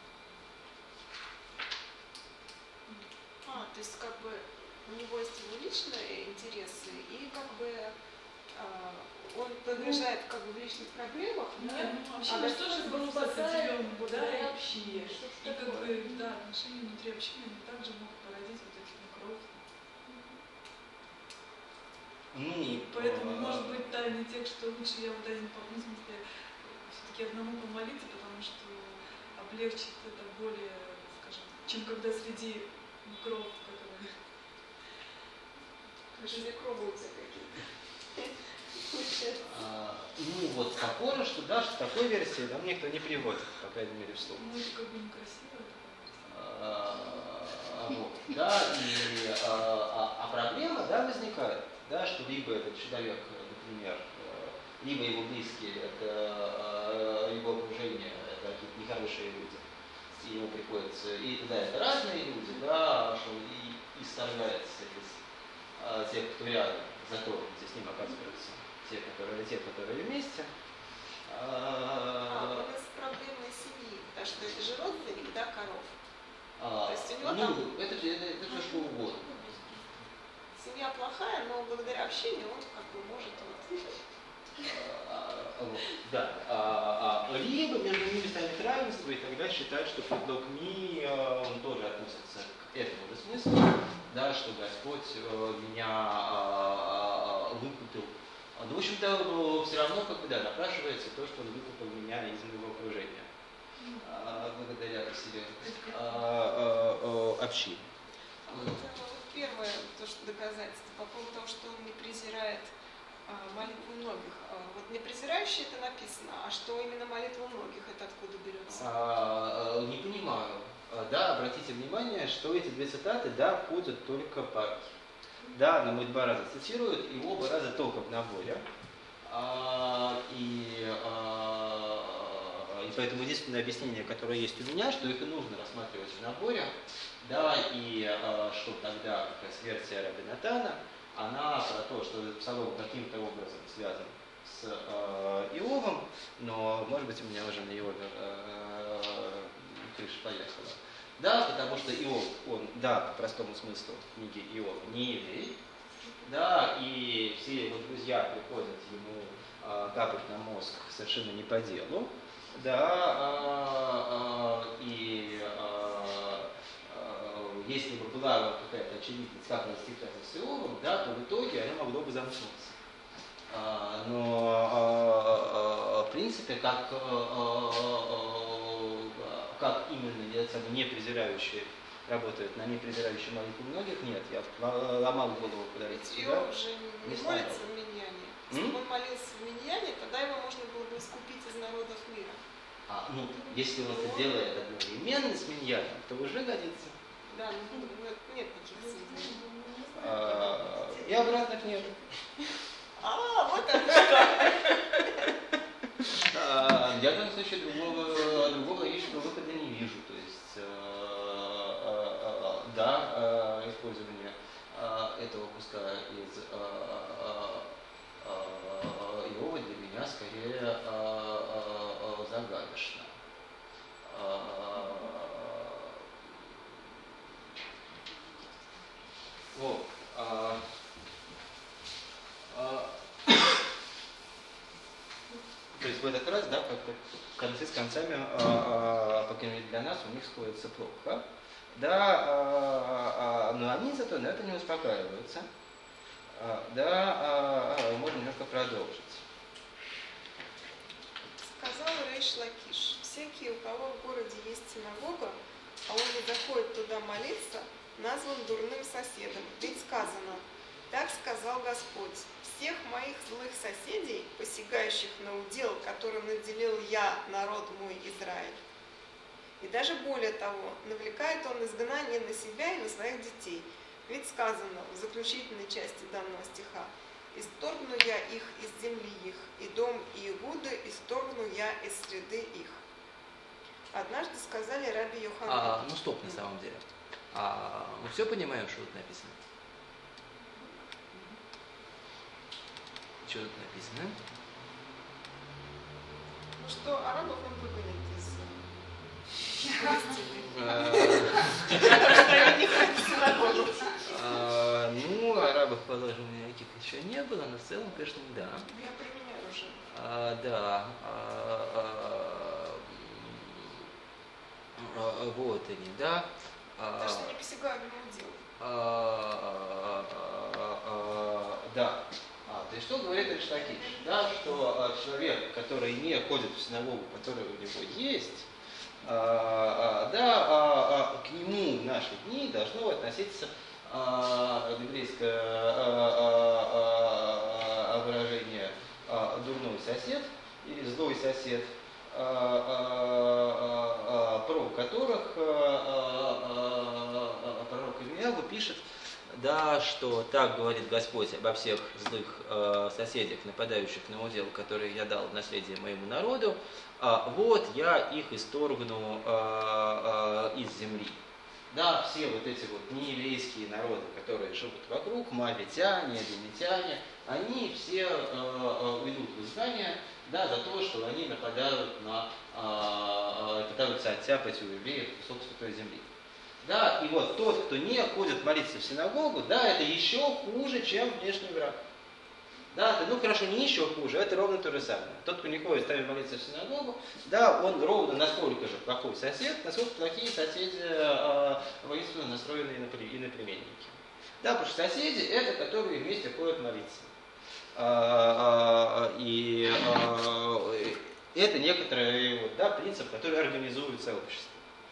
D: А, то есть как бы у него есть его личные интересы, и как бы а, он погружает как бы в личных проблемах, да?
G: Нет, ну
D: А
G: община же
D: государство
G: тоже груз
D: спасает
G: определенный, да,
D: благодаря
G: и,
D: общине,
G: и
D: что-то
G: как
D: такое.
G: бы, да, отношения внутри общины, они также могут породить вот этих микроб.
A: Ну,
G: И поэтому,
A: а,
G: может быть, тайный текст, что лучше я вот один, ну, в смысле, все-таки одному помолиться, потому что облегчит это более, скажем, чем когда среди микроб, которые...
D: Хорошо, микробы у тебя какие-то.
A: а, ну, вот похоже, что да, что такой версии нам никто не приводит, по крайней мере, вслух.
G: Ну, это как бы некрасиво. Это
A: А, вот, да, и, а, а, а проблема, да, возникает, да, что либо этот человек, например, э, либо его близкие, это э, его окружение, это какие-то нехорошие люди, и ему приходится, и да, это разные люди, да, что и, и стараются из а, тех, кто рядом, затронуты, с ним оказываются те, которые, те, которые вместе.
D: А,
A: А,
D: у нас проблемы семьи, потому что это же родственник, да, коров.
A: а,
D: То есть у него
A: ну,
D: там-
A: это, это, это все что угодно.
D: Семья плохая, но благодаря общению он как бы может вот...
A: А, вот, да. А, а, либо между ними станет равенство, и тогда считать, что предлог ми, а, он тоже относится к этому же смыслу, да, что Господь а, меня а, а, выкупил. А, ну, в общем-то, все равно, как бы, да, напрашивается то, что он выкупил меня из моего окружения, а, благодаря себе а, а, а, общине.
D: А вот, э, вот первое, то, что доказательство, по поводу того, что он не презирает а, молитву многих. А, вот не презирающий это написано, а что именно молитва многих, это откуда берется?
A: А, не понимаю. А, Да, обратите внимание, что эти две цитаты, да, ходят только парки. Да, на мой два раза цитируют, и оба раза только в наборе. А, и, а, и поэтому единственное объяснение, которое есть у меня, что их и нужно рассматривать в наборе, да, и а, что тогда как раз версия Раби Натана, она про то, что этот псалом каким-то образом связан с э, Иовом, но, может быть, у меня уже на Иове э, крыша поехала. Да, потому что Иов, он, да, по простому смыслу книги Иова, не еврей, да, и все его друзья приходят ему э, капать на мозг совершенно не по делу, да, э, э, и э, э, если бы была какая-то очевидность, как она стихается с Иовом, да, то в итоге оно могло бы замкнуться. А, но а, в принципе, как, а, как именно я сам не презирающий работает на не презирающей молитву многих, нет, я ломал голову подарить
D: Ведь
A: сюда.
D: Иов же не,
A: не
D: молится
A: знаю.
D: в Миньяне.
A: М?
D: Если бы он молился в Миньяне, тогда его можно было бы искупить из народов мира.
A: А, ну, если он это делает одновременно с миньяном, то уже годится.
D: Да, ну, ну, это нет таких сведений.
A: А, и обратно к нету.
D: А, вот оно что!
A: А, я в данном случае другого, другого логического выхода не вижу. То есть, а, а, а, да, а, использование а, этого куска из а, а, а, Иова для меня скорее а, а, а, загадочно. А, вот. А, а, То есть в этот раз, да, как-то концы с концами, а, а, по крайней мере для нас, у них сходится плохо. Да, а, а, но они зато на это не успокаиваются. А, да, а, а, можно немножко продолжить.
D: Сказал Рейш Лакиш: всякий, у кого в городе есть синагога, а он не заходит туда молиться, назван дурным соседом. Ведь сказано: так сказал Господь: всех моих злых соседей, посягающих на удел, которым наделил я, народ мой Израиль. И даже более того, навлекает он изгнание на себя и на своих детей. Ведь сказано в заключительной части данного стиха: исторгну я их из земли их, и дом Иуды исторгну я из среды их. Однажды сказали раби Йоханан.
H: А, ну стоп, на самом деле. А, мы все понимаем, что тут написано? Что тут написано?
D: Ну что, арабов он выгонит из
H: А, ну, арабов, положим, никаких еще не было, но в целом, конечно, да.
D: Я применяю уже.
H: А, да. А, а, а, вот они, да. А,
D: Так что не посягаю на удел.
H: а, а, а, да. А, то есть что говорит Риш Лакиш? Да, что а, человек, который не ходит в синагогу, который у него есть, а, а, да, а, а, к нему в наши дни должно относиться а, еврейское а, а, а, выражение а, дурной сосед или злой сосед, а, а, а, про которых а, а, а, пророк Ирмияу пишет, да, что так говорит Господь обо всех злых э, соседях, нападающих на удел, которые я дал в наследие моему народу, а, вот я их исторгну э, э, из земли. Да, все вот эти вот нееврейские народы, которые живут вокруг, моавитяне, эдомитяне, они все э, э, уйдут в изгнание, да, за то, что они нападают на, э, э, пытаются оттяпать у евреев кусок святой земли. Да, и вот тот, кто не ходит молиться в синагогу, да, это еще хуже, чем внешний враг. Да, ну хорошо, не еще хуже, это ровно то же самое. Тот, кто не ходит с нами молиться в синагогу, да, он ровно настолько же плохой сосед, насколько плохие соседи э, воинственно настроенные иноплеменники. Да, потому что соседи это, которые вместе ходят молиться. А, а, и а, это некоторый вот, да, принцип, который организует сообщество.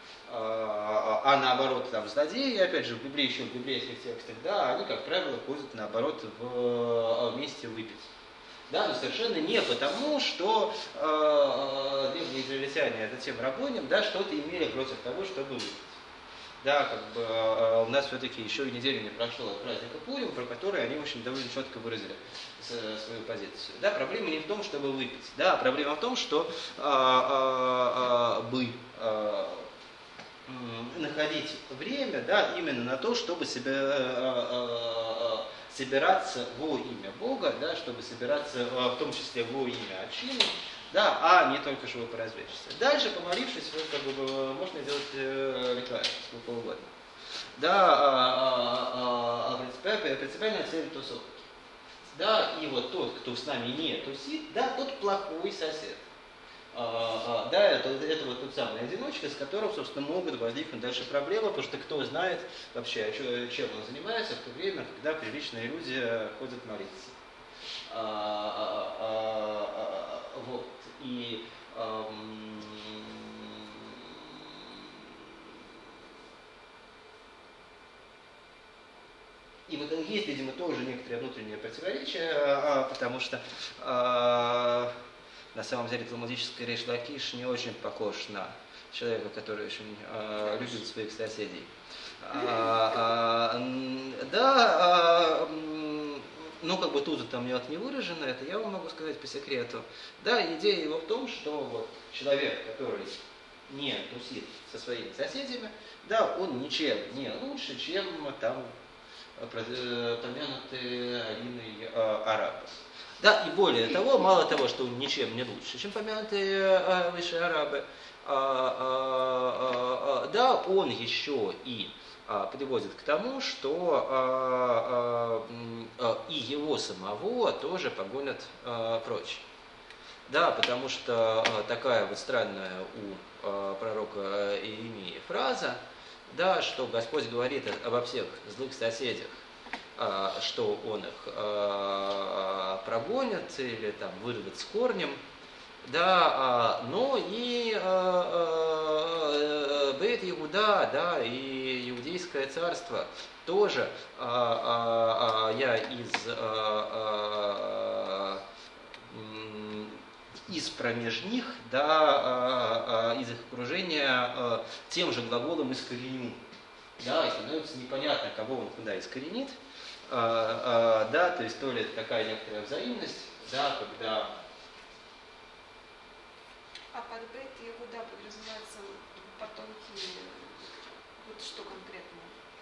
H: А, а наоборот, там, злодеи, опять же, в Библии, еще в библейских текстах, да, они, как правило, ходят, наоборот, в, вместе выпить. Да, но совершенно не потому, что э, древние израильтяне, затем рабоним, да, что-то имели против того, чтобы выпить. Да, как бы э, у нас все-таки еще и неделя не прошла от праздника Пурим, про который они, в общем, довольно четко выразили свою позицию. Да, проблема не в том, чтобы выпить, да, проблема в том, что э, э, э, бы э, находить время, да, именно на то, чтобы себя, э, э, собираться во имя Бога, да, чтобы собираться э, в том числе во имя общины, да, а не только чтобы поразвлечься. Дальше, помолившись, вы, как бы, можно делать э, ритуал, сколько угодно. Да, а, а, а, принципиальная цель тусовки. Да, и вот тот, кто с нами не тусит, да, тот плохой сосед. А, а, да, это, это вот тот самый одиночка, с которым, собственно, могут возникнуть дальше проблемы, потому что кто знает вообще, чем он занимается в то время, когда приличные люди ходят молиться. А, а, а, а, вот. И эм, и вот есть, видимо, тоже некоторые внутренние противоречия, а, потому что а, на самом деле талмудический Риш Лакиш не очень похож на человека, который очень э, любит своих соседей. А, а, да, а, ну как бы тут там нет не выражено, это я вам могу сказать по секрету. Да, идея его в том, что вот человек, который не тусит со своими соседями, да, он ничем не лучше, чем там помянутые Алиной э, арабы. Да, и более того, мало того, что он ничем не лучше, чем помянутые э, выше арабы, а, а, а, да, он еще и а, приводит к тому, что а, а, а, и его самого тоже погонят а, прочь. Да, потому что а, такая вот странная у а, пророка Иеремии фраза, да, что Господь говорит обо всех злых соседях, что он их э, прогонит или там вырвет с корнем, да, э, но и э, э, Бейт Иуда, да, и иудейское царство тоже э, э, э, я из э, э, из промеж них, да, э, э, из их окружения э, тем же глаголом искореню. Да, и становится непонятно, кого он куда искоренит.
A: А, а, да, то есть то ли это такая некоторая взаимность, да, когда...
D: А под Бет и Иуда подразумевается потомки, вот что конкретно?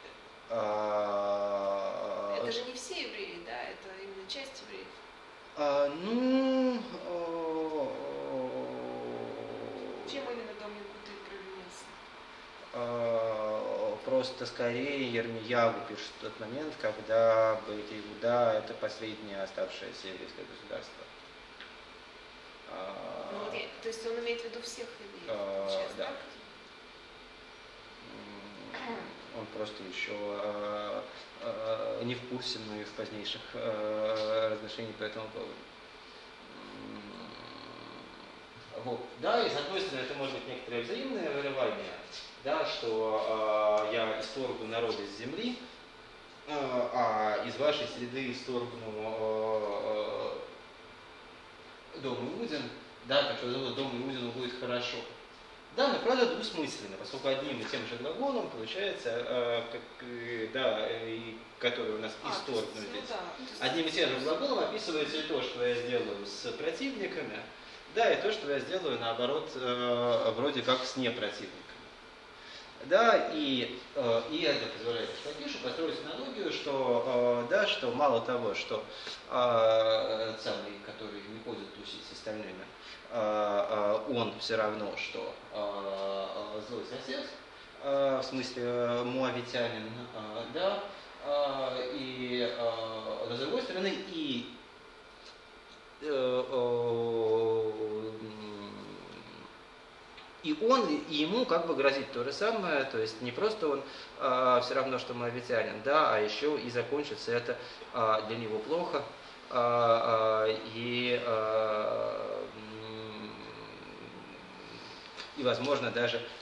A: А,
E: Это же не все евреи, да, это именно часть евреев.
A: а, ну...
D: Чем именно дом Иуды провинился?
A: а, просто скорее Ермиягу пишет в тот момент, когда Бейт Иуда — это последнее оставшееся еврейское государство. А,
E: Ну, вот я- то есть он имеет в виду всех евреев,
A: А,
E: получается,
A: да.
E: так?
A: М, Он просто еще э, э, не в курсе многих позднейших э, размышлений по этому поводу. М, Вот. Да, и с одной стороны это может быть некоторое взаимное вырывание, да, что э, я исторгну народ из земли, э, а из вашей среды исторгну э, э, дом Иудин, да, так что дом Иудину будет хорошо. Да, но правда двусмысленно, поскольку одним и тем же глаголом получается, э, как, э, да, и, который у нас
D: А, то есть,
A: исторгнут
D: ну
A: здесь.
D: да, то есть-
A: Одним и тем же глаголом описывается и то, что я сделаю с противниками, да, и то, что я сделаю, наоборот, э, вроде как с непротивниками. Да, и, э, и это позволяет Шлакишу построить аналогию, что, э, да, что мало того, что э, самый, который не ходит тусить с остальными, э, э, он все равно, что э, злой сосед, э, в смысле э, муавитянин, э, да, э, и э, с другой стороны, и э, э, И он, и ему как бы грозит то же самое, то есть не просто он э, все равно, что моавитянин, да, а еще и закончится это э, для него плохо, э, э, и, э, и возможно даже э,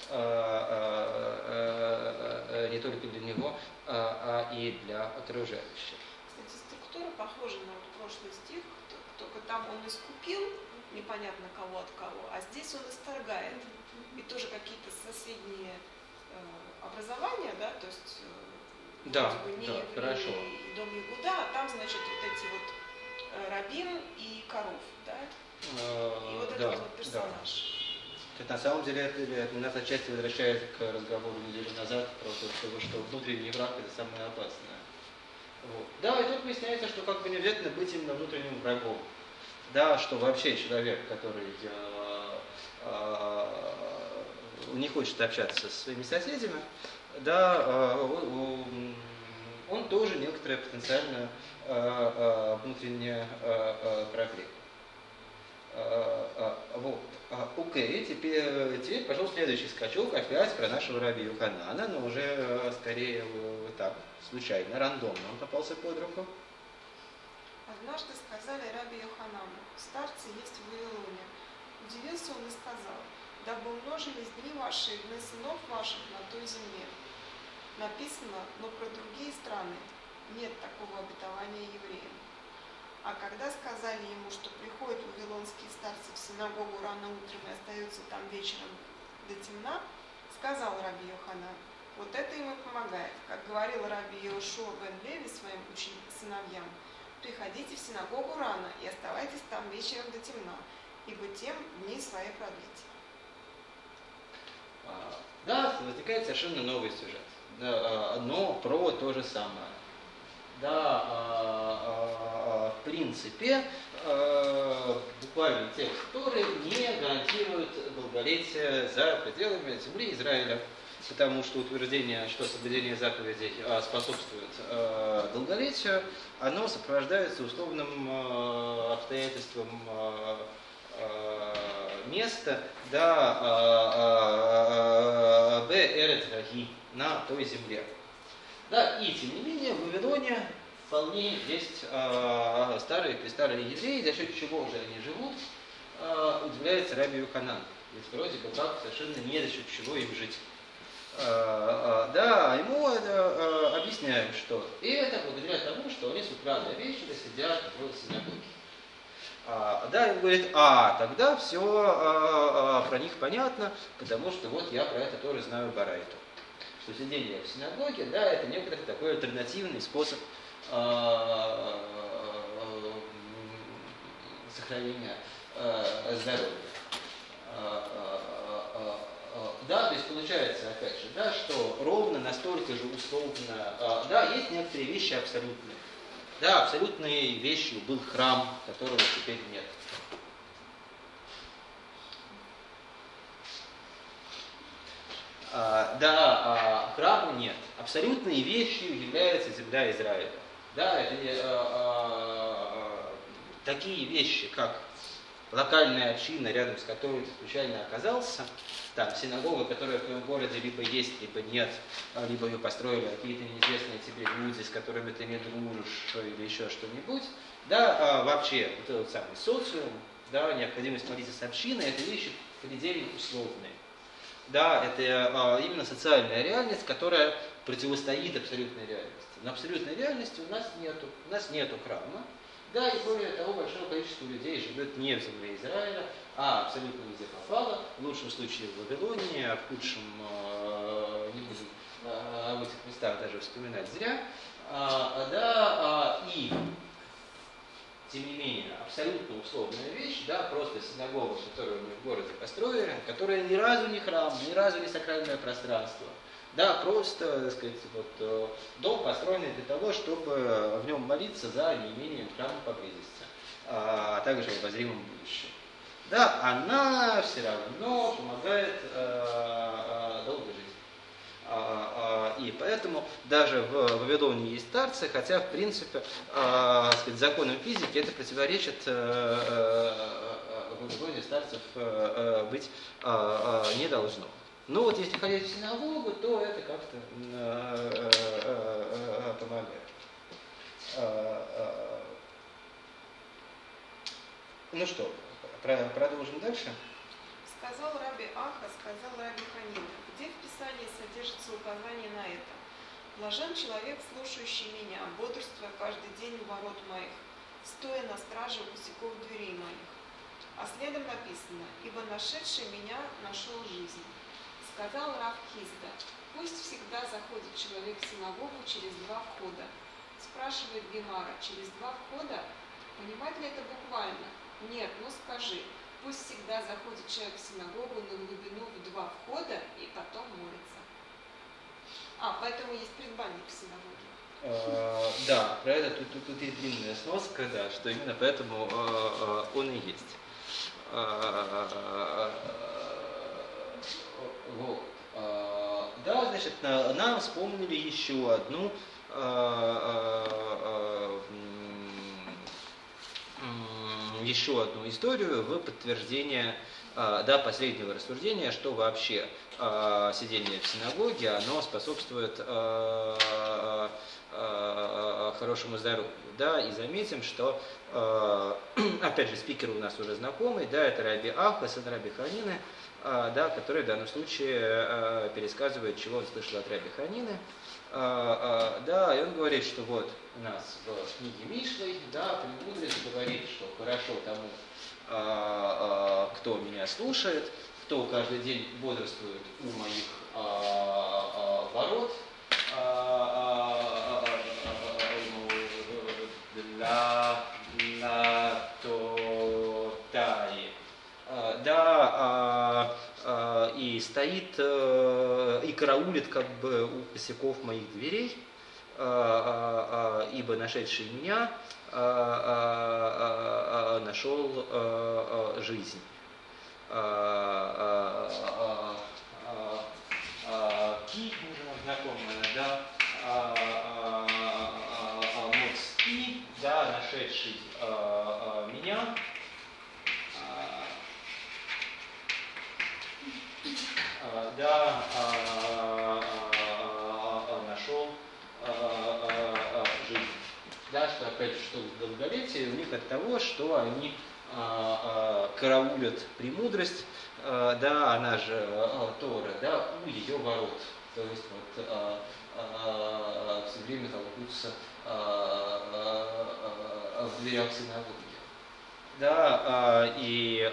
A: э, э, не только для него, э, а и для окружающих.
D: Кстати, структура похожа на вот прошлый стих, только там он искупил непонятно кого от кого, а здесь он исторгает. И тоже какие-то соседние э, образования, да, то есть э,
A: Да,
D: вроде бы не
A: да,
D: евреи
A: хорошо.
D: и дом Иуда, а там, значит, вот эти вот э, рабин и коров, да? И вот
A: Э,
D: этот
A: да,
D: вот
A: да.
D: персонаж.
A: Это на самом деле это, это нас отчасти возвращает к разговору неделю назад про то, что внутренний враг это самое опасное. Вот. Да, и тут выясняется, что как бы не обязательно быть именно внутренним врагом. Да, что вообще человек, который э, э, не хочет общаться со своими соседями, да, э, он тоже некоторая потенциально э, э, внутренняя э, э, проблема. Э, э, вот. Окей, теперь, теперь пошел следующий скачок, опять про нашего раби Йоханана, но уже э, скорее э, так, случайно, рандомно он попался под руку.
D: Однажды сказали раби Йоханану: старцы есть в Вавилоне. Удивился он и сказал: дабы умножились дни ваши и дни сынов ваших на той земле. Написано: но про другие страны нет такого обетования евреям. А когда сказали ему, что приходят вавилонские старцы в синагогу рано утром и остаются там вечером до темна, сказал раби Йоханан: вот это им и помогает. Как говорил раби Йошуа бен Леви своим ученикам, сыновьям: приходите в синагогу рано и оставайтесь там вечером до темна, ибо тем дни свои продлите.
A: Да, возникает совершенно новый сюжет, да, но про то же самое. Да, в принципе, буквальный текст Торы не гарантирует долголетие за пределами земли Израиля, потому что утверждение, что соблюдение заповедей способствует долголетию, оно сопровождается условным обстоятельством места, да, Б. Эрец Гаги, на той земле. Да, и тем не менее в Вавилоне вполне есть э, старые престарые евреи, за счет чего же они живут, э, удивляется раби Йоханан. Ведь вроде бы как совершенно не за счет чего им жить. Э, э, да, ему это, э, объясняют, что и это благодаря тому, что они с утра до вечера сидят в синагоге. А, да, и говорит, а, тогда все а, а, про них понятно, потому что вот я про это тоже знаю Барайту. Что сидение в синагоге, да, это некоторый такой альтернативный способ сохранения здоровья. Да, то есть получается, опять же, да, что ровно настолько же условно, да, есть некоторые вещи абсолютные. Да, абсолютной вещью был храм, которого теперь нет. А, да, а, храма нет. Абсолютной вещью является земля Израиля. Да, это а, а, такие вещи, как локальная община, рядом с которой ты случайно оказался, там синагога, которая в твоем городе либо есть, либо нет, либо ее построили какие-то неизвестные тебе люди, с которыми ты не дружишь, или еще что-нибудь. Да, а, вообще, вот этот самый социум, да, необходимость молиться с общиной, это вещи предельно условные. Да, это а, именно социальная реальность, которая противостоит абсолютной реальности. Но абсолютной реальности у нас нету. У нас нету храма. Да, и более того, большое количество людей живет не в земле Израиля, а абсолютно везде попало. В лучшем случае в Вавилоне, а в худшем, э, не будем э, об этих местах даже вспоминать зря. А, да, а, и, тем не менее, абсолютно условная вещь, да, просто синагога, которую мы в городе построили, которая ни разу не храм, ни разу не сакральное пространство. Да, просто, так сказать, вот, дом построенный для того, чтобы в нем молиться за неимением храма поблизости, а также в обозримом будущем. Да, она все равно помогает э, долго жить. А, а, и поэтому даже в Вавилоне есть старцы, хотя, в принципе, э, сказать, законам физики это противоречит э, э, в Вавилоне старцев э, быть э, э, не должно. Но вот если ходить в синагогу, то это как-то э, э, э, помогает. Э, э. Ну что, продолжим дальше.
D: Сказал Раби Аха, сказал Раби Ханина, где в Писании содержится указание на это? Блажен человек, слушающий меня, бодрствуя каждый день у ворот моих, стоя на страже у косяков дверей моих. А следом написано, ибо нашедший меня нашел жизнь. Сказал Рав Хизда, пусть всегда заходит человек в синагогу через два входа. Спрашивает Гемара, через два входа? Понимать ли это буквально? Нет, ну скажи, пусть всегда заходит человек в синагогу на глубину в два входа и потом молится. А, поэтому есть предбанник в синагоге.
A: Uh, да, про это тут, тут, тут есть длинная сноска, да, что именно поэтому uh, uh, он и есть. Uh, uh, Вот. Да, значит, нам вспомнили еще одну еще одну историю в подтверждение да, последнего рассуждения, что вообще сидение в синагоге, оно способствует хорошему здоровью. Да, и заметим, что, опять же, спикер у нас уже знакомый, да, это Раби Аха, сын Раби Ханины, да, который в данном случае пересказывает, чего он слышал от Раби Ханины. Да, и он говорит, что вот у нас в книге Мишлей, да, премудрость говорит, что хорошо тому, кто меня слушает, кто каждый день бодрствует у моих ворот, для Тотай. Да, и стоит и караулит как бы у косяков моих дверей, ибо нашедший меня нашел жизнь. Ки, знакомая, да, Моцки, да, нашедший меня, да, нашел жизнь. Да, что опять же, что долголетие у них от того, что они караулят премудрость, да, она же Тора, да, у ее ворот. То есть вот все время толкутся в дверях синагоги. Да, и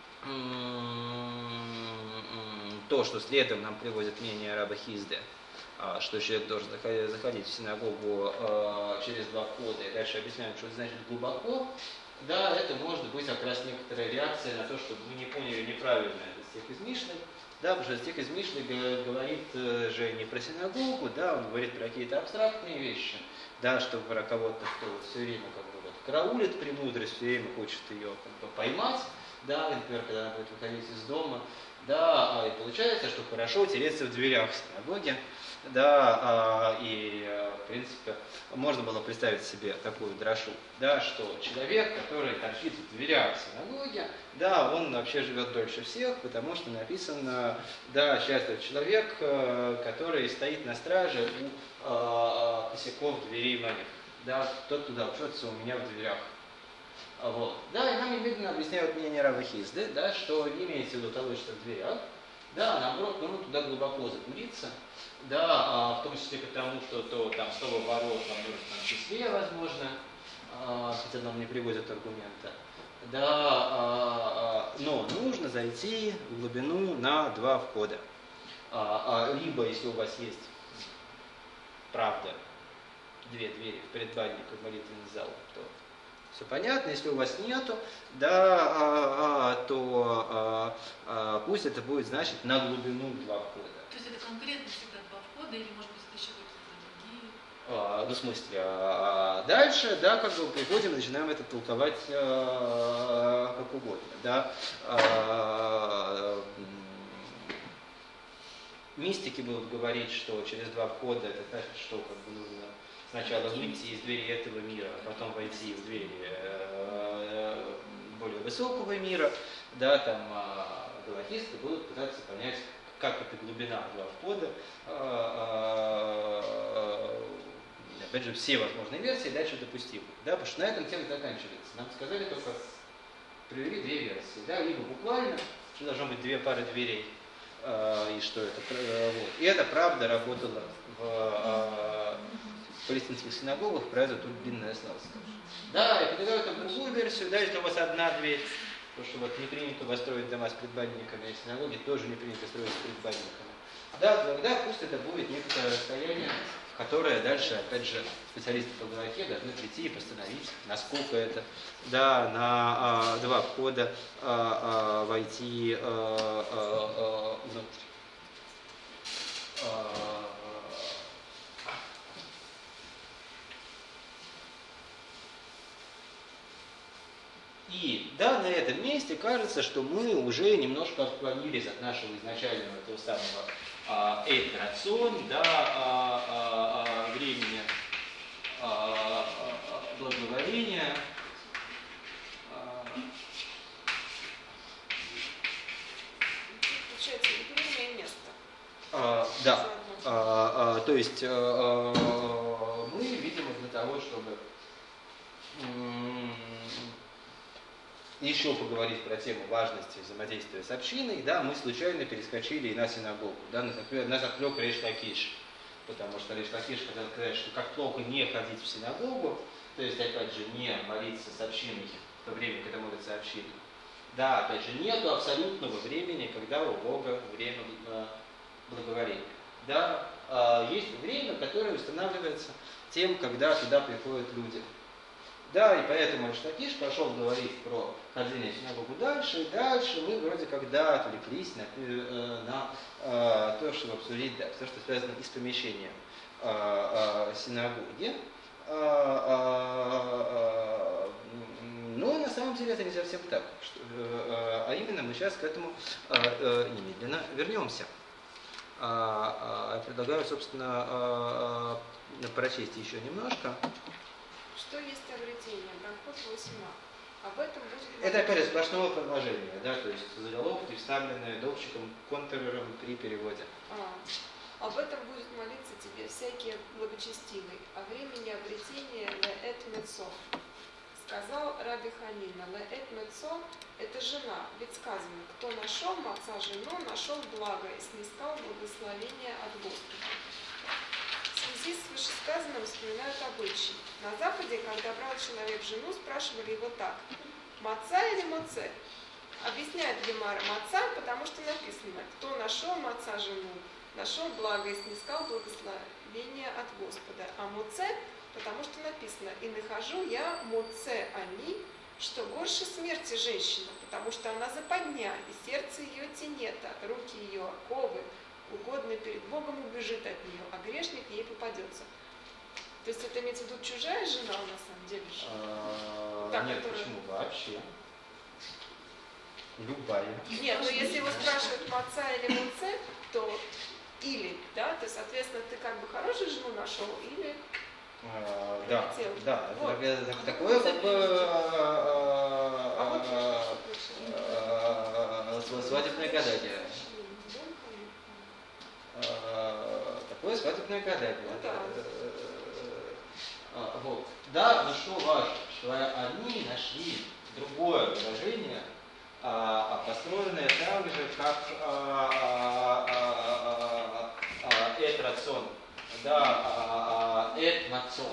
A: то, что следом нам приводит мнение раба Хизды, что человек должен заходить в синагогу через два входа, и дальше объясняем, что это значит глубоко, да, это может быть как раз некоторая реакция на то, что мы не поняли неправильно этот стих из Мишны, да, потому что стих из Мишны говорит же не про синагогу, да, он говорит про какие-то абстрактные вещи, да, что про кого-то, кто вот все время как бы вот караулит премудрость, все время хочет ее как бы поймать, да, например, когда она будет выходить из дома, да, и получается, что хорошо тереться в дверях синагоги, да, и, в принципе, можно было представить себе такую дрошу, да, что человек, который торчит в дверях синагоги, да, он вообще живет дольше всех, потому что написано, да, счастлив человек, который стоит на страже у косяков дверей моих, да, тот, кто толчется у меня в дверях. Вот. Да, и нам немедленно объясняют мнение Рава Хизды, да, что не имеется в виду толочься в дверях, да, наоборот, нужно туда глубоко закуриться, да, а, в том числе потому, что то там слово ворот во множественном числе, возможно, а, хотя нам не приводят аргумента, да, а, а, но нужно зайти в глубину на два входа, а, а, либо, если у вас есть, правда, две двери в предбанник и в молитвенный зал, то все понятно. Если у вас нету, да, а, а, то а, а, пусть это будет значить на глубину два входа.
G: То есть это конкретно всегда два входа, или может быть это еще какие-то другие?
A: А, ну, в смысле, а, дальше, да, как бы приходим, начинаем это толковать а, как угодно, да. А, мистики будут говорить, что через два входа это значит, что как бы нужно сначала выйти из двери этого мира, а потом войти в двери э, более высокого мира, да, там э, галахисты будут пытаться понять, как эта глубина два входа, э, э, опять же, все возможные версии дальше допустимы, да, потому что на этом тема заканчивается. Нам сказали только, привели две версии, да, либо буквально, что должно быть две пары дверей, э, и что это, э, вот. И это правда работало в э, в палестинских синагогах, про это тут длинная сноска. Да, и предлагают там другую версию, да, если у вас одна дверь, потому что вот не принято построить дома с предбанниками, и синагоги тоже не принято строить с предбанниками. Да, тогда пусть это будет некоторое расстояние, которое дальше, опять же, специалисты по галахе должны прийти и постановить, насколько это, да, на а, два входа а, а, войти а, а, а, внутрь. А, И да, на этом месте кажется, что мы уже немножко отклонились от нашего изначального этого самого а, эйт рацион, да, а, а, а, времени а, а, благоволения. А,
D: Получается, непримерное место.
A: а, да, а, а, то есть а, а, мы, видимо, для того, чтобы еще поговорить про тему важности взаимодействия с общиной, да, мы случайно перескочили и на синагогу, да, например, нас отвлек Рейш Лакиш, потому что Рейш Лакиш хотел сказать, что как плохо не ходить в синагогу, то есть, опять же, не молиться с общиной в то время, когда молится община. Да, опять же, нету абсолютного времени, когда у Бога время благоволения. Да, есть время, которое устанавливается тем, когда туда приходят люди. Да, и поэтому Рейш Лакиш пошел говорить про хождение в синагогу дальше, и дальше мы вроде как, да, отвлеклись на, на э, то, чтобы обсудить, да, все, что связано и с помещением э, э, синагоги. Э, э, но на самом деле это не совсем так, что, э, а именно мы сейчас к этому э, э, немедленно вернемся. Э, э, предлагаю, собственно, э, прочесть еще немножко.
D: Что есть обретение? Бранхот восемь а. Об этом будет...
A: Это опять же сплошное предложение, да, то есть заголовки, вставленные довчиком, контуром при переводе.
D: А, об этом будет молиться тебе всякий благочестивый, о времени обретения леэт мецо. Сказал Раби Ханина, леэт мецо – это жена, ведь сказано, кто нашел маца жену, нашел благо и снискал благословение от Господа. В связи с вышесказанным вспоминают обычаи. На Западе, когда брал человек жену, спрашивали его так: маца или моце? Объясняет Гемара маца, потому что написано: кто нашел маца жену, нашел благо и снискал благословение от Господа. А муце, потому что написано, и нахожу я муце они, что горше смерти женщина, потому что она западня, и сердце ее тенета, руки ее оковы, угодный перед Богом убежит от нее, а грешник ей попадется. То есть это имеется в виду чужая жена на самом деле?
A: А,
D: Та,
A: нет,
D: которая-
A: почему вообще? Любая.
D: Нет, но если его спрашивают маца или муце, то или, да, то, соответственно, ты как бы хорошую жену нашел, или
A: А, да,
D: Прилетел.
A: да,
D: Вот.
A: это, это такое как бы а,
D: А вот
A: а,
D: что больше?
A: а, сва- свадебное гадание. А, Такое свадебное гадание.
D: Ну да.
A: А, Вот. Да, но что важно, что они нашли другое выражение, а, а, построенное так же, как а, а, а, а, а, эт рацион, да, а, а, эт мацо,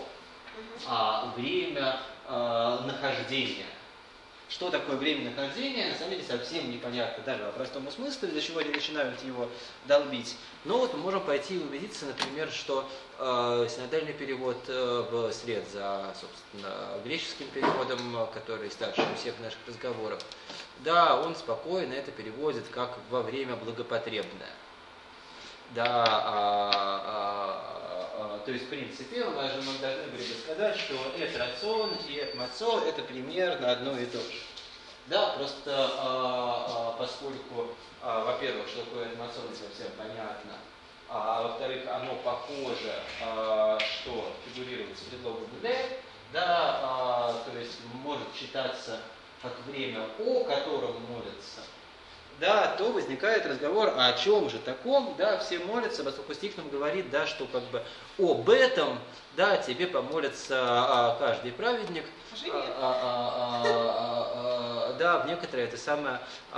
A: а, время а, нахождения. Что такое время нахождения, на самом деле совсем непонятно даже по простому смыслу, из-за чего они начинают его долбить. Но вот мы можем пойти и убедиться, например, что э, синодальный перевод э, вслед за, собственно, греческим переводом, который старше всех наших разговоров, да, он спокойно это переводит как во время благопотребное. Да, а, а, а, то есть, в принципе, мы даже мы должны были бы сказать, что эт рацион и эт мацо это примерно одно и то же. Да, просто а, а, поскольку, а, во-первых, что такое эт мацо, не совсем понятно, а во-вторых, оно похоже, а, что фигурирует с предлогом «ле», да, а, то есть может читаться как время, о котором молятся. Да, то возникает разговор, а о чем же таком, да, все молятся, поскольку стих нам говорит, да, что как бы об этом, да, тебе помолится а, каждый праведник, а, а, а, а, а, да, в некоторые это самое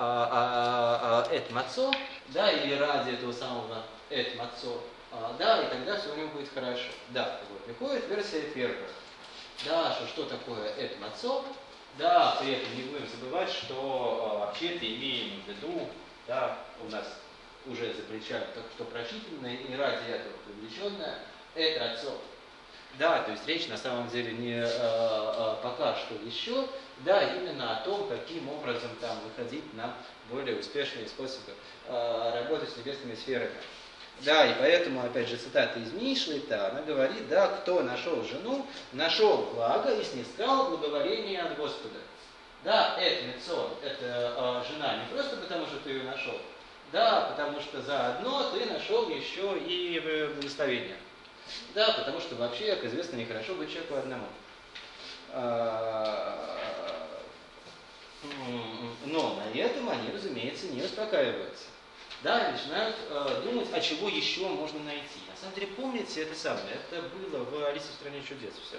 A: а, а, а, эт мацо, да, или ради этого самого эт мацо, а, да, и тогда все у него будет хорошо. Да, вот, приходит версия первая, да, что что такое эт мацо. Да, при этом не будем забывать, что а, вообще-то имеем в виду, да, у нас уже за плечами только что прочитанное и ради этого привлеченное, эт рацион. Да, то есть речь на самом деле не а, а, пока что еще, да, именно о том, каким образом там выходить на более успешные способы а, работы с небесными сферами. Да, и поэтому, опять же, цитата из Мишлита, она говорит, да, кто нашел жену, нашел благо и снискал благоволение от Господа. Да, эт мецо, это э, жена не просто потому, что ты ее нашел, да, потому что заодно ты нашел еще и благословение. Да, потому что вообще, как известно, нехорошо быть человеку одному. Но на этом они, разумеется, не успокаиваются. Да, и начинают э, думать, а чего еще можно найти. На самом деле, помните это самое, это было в «Алисе в стране чудес» все.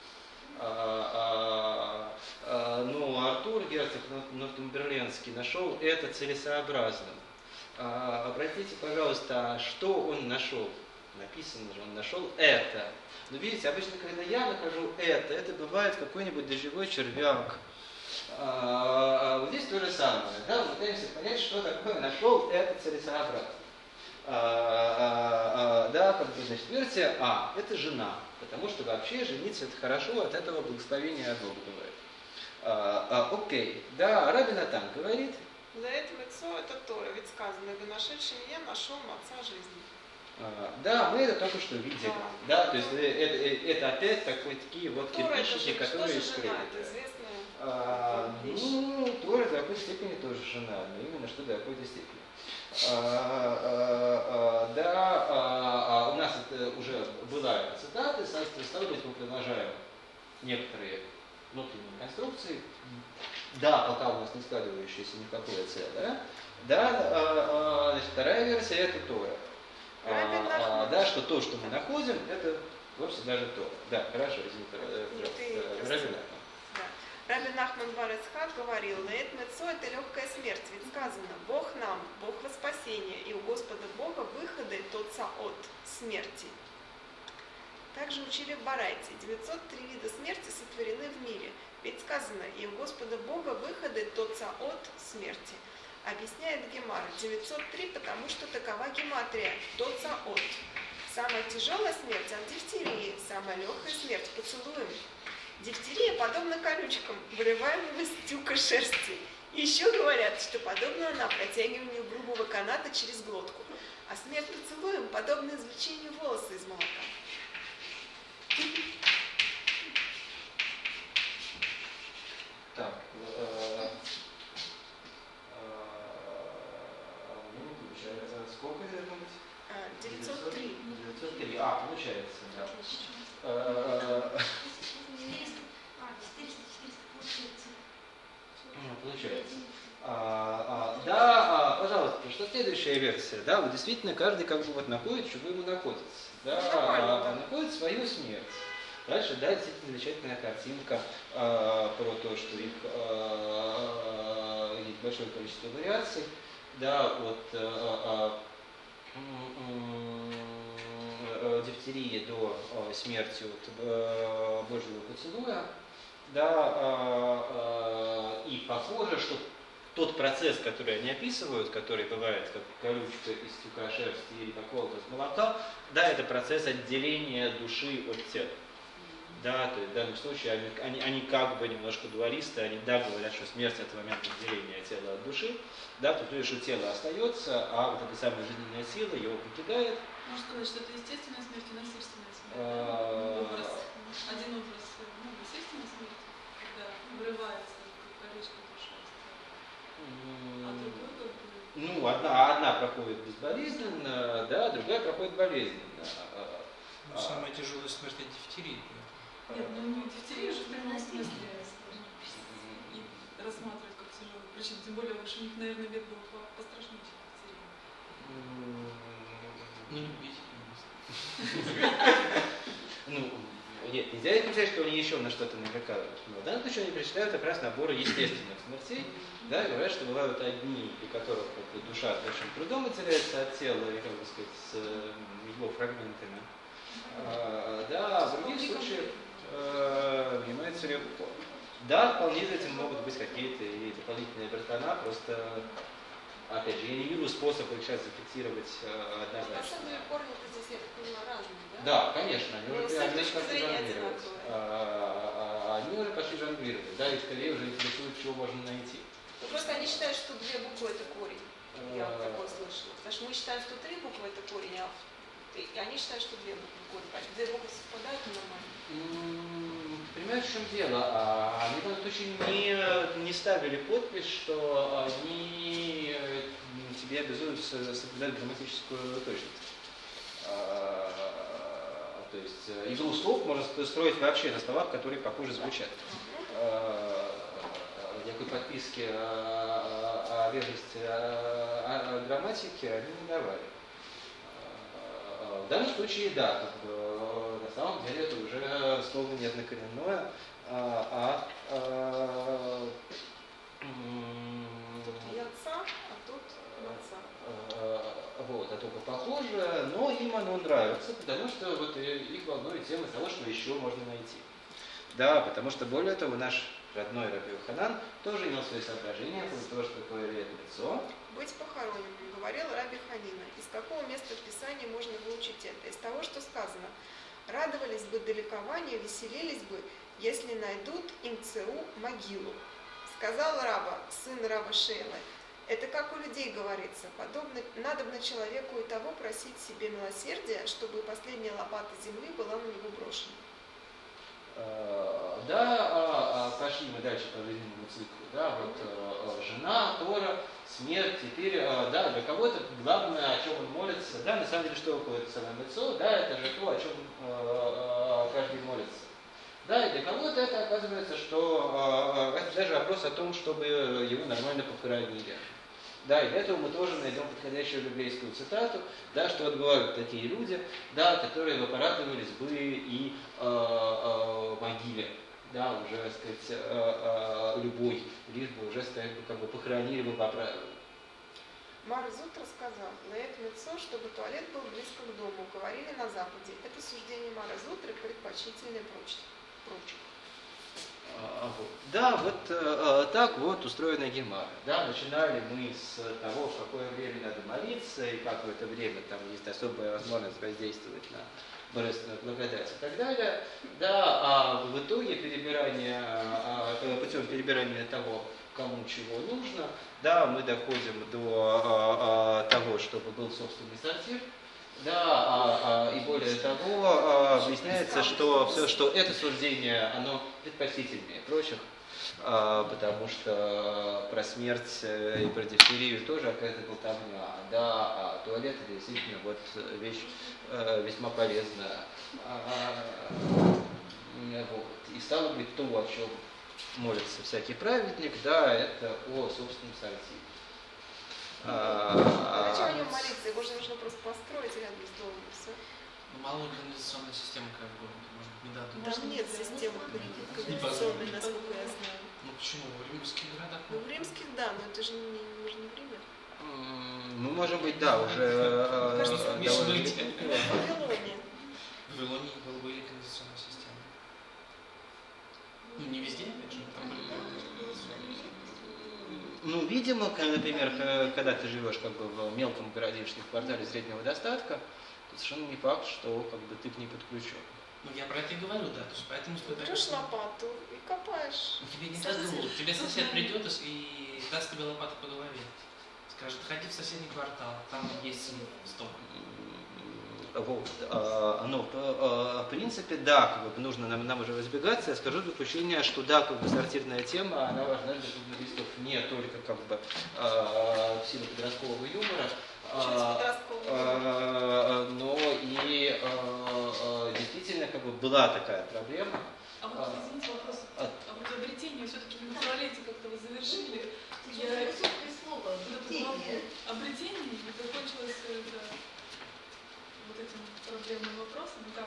A: А, а, а, ну, Артур герцог Нортумберлендский нашел это целесообразным. А, обратите, пожалуйста, что он нашел? Написано же, он нашел это. Но видите, обычно, когда я нахожу это, это бывает какой-нибудь дождевой червяк. А, а, вот здесь то же самое. Да, мы пытаемся понять, что такое нашел это целесообразно. А, а, а, да, как бы, значит, версия А, это жена, потому что вообще жениться это хорошо, от этого благословения от Бога бывает. А, а, окей, да, Раби Натан говорит.
D: За это лицо это Тора, ведь сказано, «Ибо нашедший меня нашел отца жизни».
A: А, да, мы это только что видели. Да, да, то есть это, это, это опять такой, такие вот
D: Тора
A: кирпичики,
D: это же,
A: которые
D: что же
A: скрыты.
D: жена, это известная
A: А,
D: вещь.
A: ну, Тора до какой-то степени тоже жена, но именно что до какой-то степени. А, а, а, да, а, а у нас это уже была эта цитата, стало быть, мы продолжаем некоторые внутренние конструкции. Да, пока у нас не складывающееся никакое целое. Да, а, а, значит, вторая версия это Тора. А, а, да, что то, что мы находим, это вовсе даже Тора. Да, хорошо, извините, Раби Нахман.
D: Раби Нахман бар Ицхак говорил, «Леэт мецо» — это легкая смерть, ведь сказано, Бог нам, Бог во спасение, и у Господа Бога выходы тоца от смерти. Также учили в Барайте, девятьсот три вида смерти сотворены в мире, ведь сказано, и у Господа Бога выходы тоца от смерти. Объясняет Гемара девятьсот три, потому что такова гематрия, тоцаот. Самая тяжелая смерть от дифтерии, самая легкая смерть поцелуем. Дифтерия подобна колючкам, вырываемым из тюка шерсти. И еще говорят, что подобна она протягиванию грубого каната через глотку. А смерть поцелуем подобна извлечению волоса из молока.
H: Так, э, ну, получается, сколько это должно быть?
D: девятьсот три.
H: девятьсот три. А, получается, да. Получается. А, а, да, а, пожалуйста, что следующая версия? Да, вот действительно каждый как бы вот находит, чего ему находится. Да, а, находит свою смерть. Дальше, да, действительно замечательная картинка а, про то, что их а, есть большое количество вариаций. Да, от а, а, дифтерии до а, смерти от а, Божьего поцелуя. Да, а, а, и похоже, что тот процесс, который они описывают, который бывает как колючка из тюка шерсти или какого-то из молока, да, это процесс отделения души от тела. Да, то есть в данном случае они, они, они как бы немножко дуалисты, они да говорят, что смерть это момент отделения тела от души, да, то есть что тело остается, а вот эта самая жизненная сила его покидает.
G: Можно сказать, что это естественная смерть и насильственная смерть. Да? Образ, один образ ну, естественной смерти, когда вырывается колечко души, а другой как бы...
H: Ну, одна, одна проходит безболезненно, да, другая проходит болезненно.
F: Ну, самая тяжелая смерть от дифтерии.
G: Нет, ну не дифтерия же в прямом смысле и рассматривать как тяжелую причину. Тем более, уж у них, наверное, век был пострашнее, чем дифтерия.
F: Ну, не убить.
H: Ну, нет, нельзя исключать, что они еще на что-то намекают. Но в данном случае они причисляют как раз наборы естественных смертей. Да, говорят, что бывают одни, при которых как бы, душа с большим трудом отделяется от тела, и, как бы сказать, с его фрагментами. А, да, в других случаях э, занимается легко. Да, вполне за этим могут быть какие-то и дополнительные братана, просто, опять же, я не вижу способа их сейчас зафиксировать э, однозначно.
D: На самом деле корни-то здесь, я так понимаю, разные, да?
H: Да, конечно, они
D: Ну,
H: уже
D: с их
H: они
D: точки
H: пошли
D: зрения
H: жонглировать.
D: одинаковые.
H: А, они уже пошли жонглировать, да, и скорее уже интересует, чего можно найти.
D: Ну, просто они считают, что две буквы это корень. Я вот такое слышала. Потому что мы считаем, что три буквы это корень, а и они считают, что две буквы корень. Две буквы совпадают, и нормально.
H: Понимаешь, в чем дело? А, они в этом случае не, не ставили подпись, что они тебе обязуют соблюдать грамматическую точность. А, то есть игру слов можно строить вообще на словах, которые похоже звучат. А, никакой подписки о, о верности, о, о грамматике они не давали. В данном случае, да, как бы, на самом деле это уже слово не однокоренное, а... а, а
D: тут яца, а тут маца.
H: Вот, а только похоже, но им оно нравится, потому что вот их волнует тема того, что еще можно найти. Да, потому что более того, наш родной Раби Йоханан тоже имел свои соображения по того, что такое лицо.
D: Быть похороненным, говорил Раби Ханина. Из какого места в Писании можно выучить это? Из того, что сказано. Радовались бы до ликования, веселились бы, если найдут имцеу могилу. Сказал Раба, сын Раба Шейлы. Это как у людей говорится. Подобно, надобно человеку и того просить себе милосердия, чтобы последняя лопата земли была на него брошена.
H: Да, пошли мы дальше по жизненному циклу. Да, вот жена, Тора, смерть. Теперь, да, для кого-то главное, о чем он молится, да, на самом деле, что выходит в самое лицо, да, это же то, о чем каждый молится. Да, и для кого-то это оказывается, что это даже вопрос о том, чтобы его нормально похоронили. Да, и для этого мы тоже найдем подходящую библейскую цитату, да, что вот бывают такие люди, да, которые бы порадовались бы и э, э, могиле, да, уже, так сказать, э, э, любой, лишь бы уже, сказать, как бы похоронили бы по правилам.
D: Мар Зут рассказал, лаэт мецо, чтобы туалет был близко к дому, говорили на Западе. Это суждение Мара Зутры предпочтительнее прочих.
A: Вот. Да, вот э, так вот устроена Гемара. Да, начинали мы с того, в какое время надо молиться, и как в это время там есть особая возможность воздействовать на божественную благодать и так далее. Да, а в итоге перебирания, а, путем перебирания того, кому чего нужно, да, мы доходим до а, а, того, чтобы был собственный сортир. Да, а, а, и более того, а, выясняется, что все, что это суждение, оно предпочтительнее прочих, а, потому что про смерть и про дифтерию тоже какая-то болтовня, да, а туалет это действительно вот вещь а, весьма полезная. А, вот. И стало быть, то, о чем молится всякий праведник, да, это о собственном сортире.
D: А зачем о нем молиться? Его же нужно просто построить рядом с домом, и все.
F: Ну, малая канализационная система, как бы, может, не дадут.
B: Там нет системы канализационной, насколько я знаю.
F: Ну почему? В римских городах?
B: Ну, в римских, да, но это же не, мы же не в Риме.
A: Ну, может быть, да, уже
F: Кажется,
A: довольно
F: Миша,
A: далеко.
B: В Вавилоне.
F: В Вавилоне была бы или канализационная система? Ну, не везде, опять же, там были канализационные.
A: Ну, видимо, к- например, к- когда ты живешь как бы в мелком городишке, в квартале среднего достатка, то совершенно не факт, что как бы ты к ней подключен.
F: Ну, я про это и говорю, да, то есть поэтому стоит...
B: Берешь лопату и копаешь.
F: Тебе не дадут, тебе сосед придет и даст тебе лопату по голове. Скажет, ходи в соседний квартал, там есть сток.
A: Вот. а, Ну, в принципе, да, как бы нужно нам, нам уже избегаться. Я скажу заключение, что да, как бы сортирная тема, она важна для журналистов не только как бы а, в силу подросткового юмора, а, а, но и а, а, действительно как бы была такая проблема.
G: А вот, извините, вопрос.
A: А-
G: А вот обретение все-таки на туалете как-то вы завершили.
I: Сейчас
G: Я
I: высокое слово, обретение.
G: обретение и закончилось это, вот этим проблемным вопросом. Как?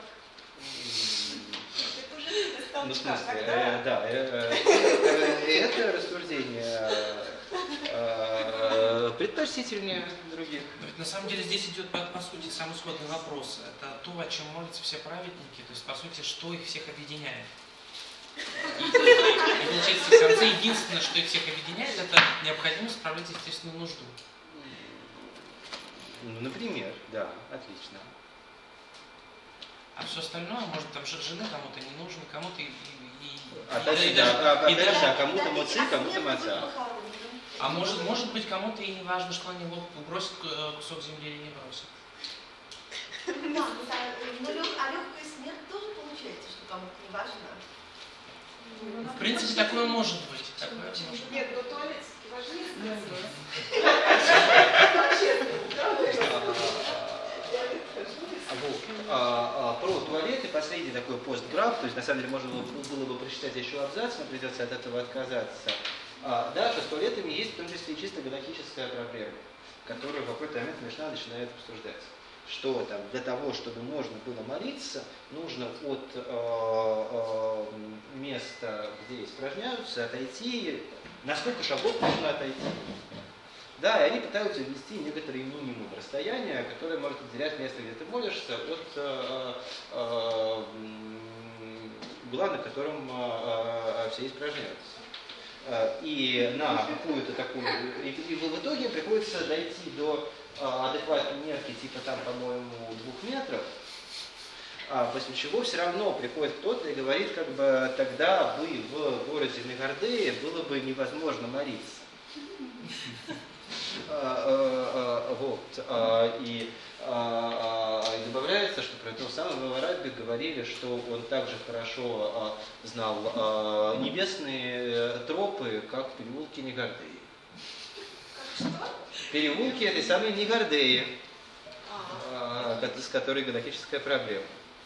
B: Это уже не достаточно.
A: Ну, в смысле,
B: Когда
A: э, да, э, э, это рассуждение э, предпочтительнее других.
F: Но ведь на самом деле здесь идет, по, по сути, самый исходный вопрос. Это то, о чем молятся все праведники, то есть, по сути, что их всех объединяет. И, и- и получается, в конце единственное, что их всех объединяет, это необходимость справлять естественную нужду.
A: Ну, например, да, отлично.
F: А все остальное, может, там жить жены кому-то не нужно, кому-то и... и, и-
A: Опять
F: и
A: же,
F: даже-
A: да, а,
F: и
A: опять
F: даже-
A: же, а кому-то моци, кому-то маца.
F: А может, может быть, кому-то и не важно, что они вот бросят э, кусок земли или не бросят.
I: Да, ну да, но лег- а легкая смерть тоже получается, что кому-то не важно.
F: В принципе, такое может быть. Такое может быть.
D: Нет, но туалет важнее.
A: А, вот, а, а, про туалеты последний такой постграф, то есть на самом деле можно было, было бы прочитать еще абзац, но придется от этого отказаться. А, да, что с туалетами есть в том числе и чисто галактическая проблема, которую в какой-то момент Мишна начинает обсуждать. Что там для того, чтобы можно было молиться, нужно от э, э, места, где испражняются, отойти, на сколько шагов нужно отойти. Да, и они пытаются ввести некоторый минимум расстояния, которое может отделять место, где ты молишься, от э, э, угла, на котором э, все испражняются. Э, И на какую-то такую... И, и в итоге приходится дойти до э, адекватной мерки, типа там, по-моему, двух метров, а после чего все равно приходит кто-то и говорит, как бы тогда бы в городе Мегардее было бы невозможно молиться. Вот. И добавляется, что про этого самого Рабби говорили, что он также хорошо знал небесные тропы, как переулки Негардеи. Переулки этой самой Негардеи, с которой галактическая проблема.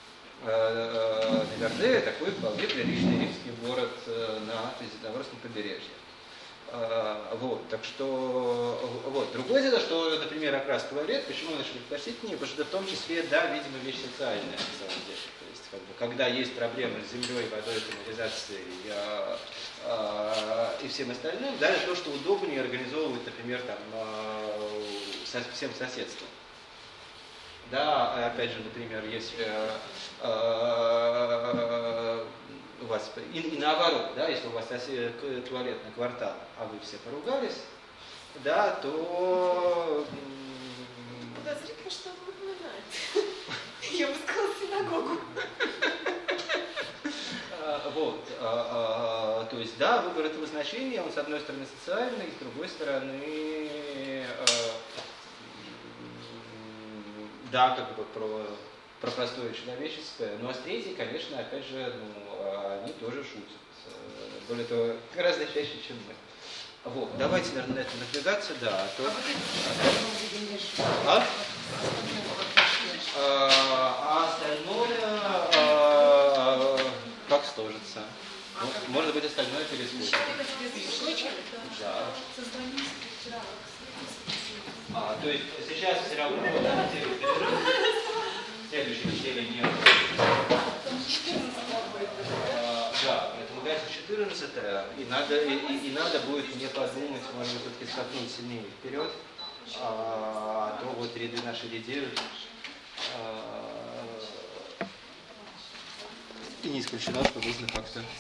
A: Негардея такой вполне приличный римский город на Средиземноморском побережье. Вот, так что, вот. Другое дело, что, например, окрас туалет, почему он очень предпочтительнее, потому что это в том числе, да, видимо, вещь социальная, на самом деле. То есть, как бы, когда есть проблемы с землей, водой, канализацией а, а, и всем остальным, да, это то, что удобнее организовывать, например, там, а, со, всем соседством. Да, опять же, например, если а, вас, и, и наоборот, да, если у вас туалетный квартал, а вы все поругались, да, то...
D: Подозрительно, что он напоминает. Я бы сказала синагогу.
A: Вот, то есть, да, выбор этого значения, он с одной стороны социальный, с другой стороны, да, как бы про, про простое человеческое, но с третьей, конечно, опять же, ну, они тоже шутят. Более того, гораздо чаще, чем мы. Вот, давайте, наверное, на это напрягаться, да. А, то... а? А остальное а, как сложится. Ну, может быть, остальное перескочит. Да. А, то есть сейчас все равно в следующей неделе нет. А, да, поэтому дальше четырнадцатое, и надо, и, и, и надо будет мне подумать, может быть, все-таки скакнуть сильнее вперед, а, а то вот ряды наши редеют. И не исключено, что нужно как-то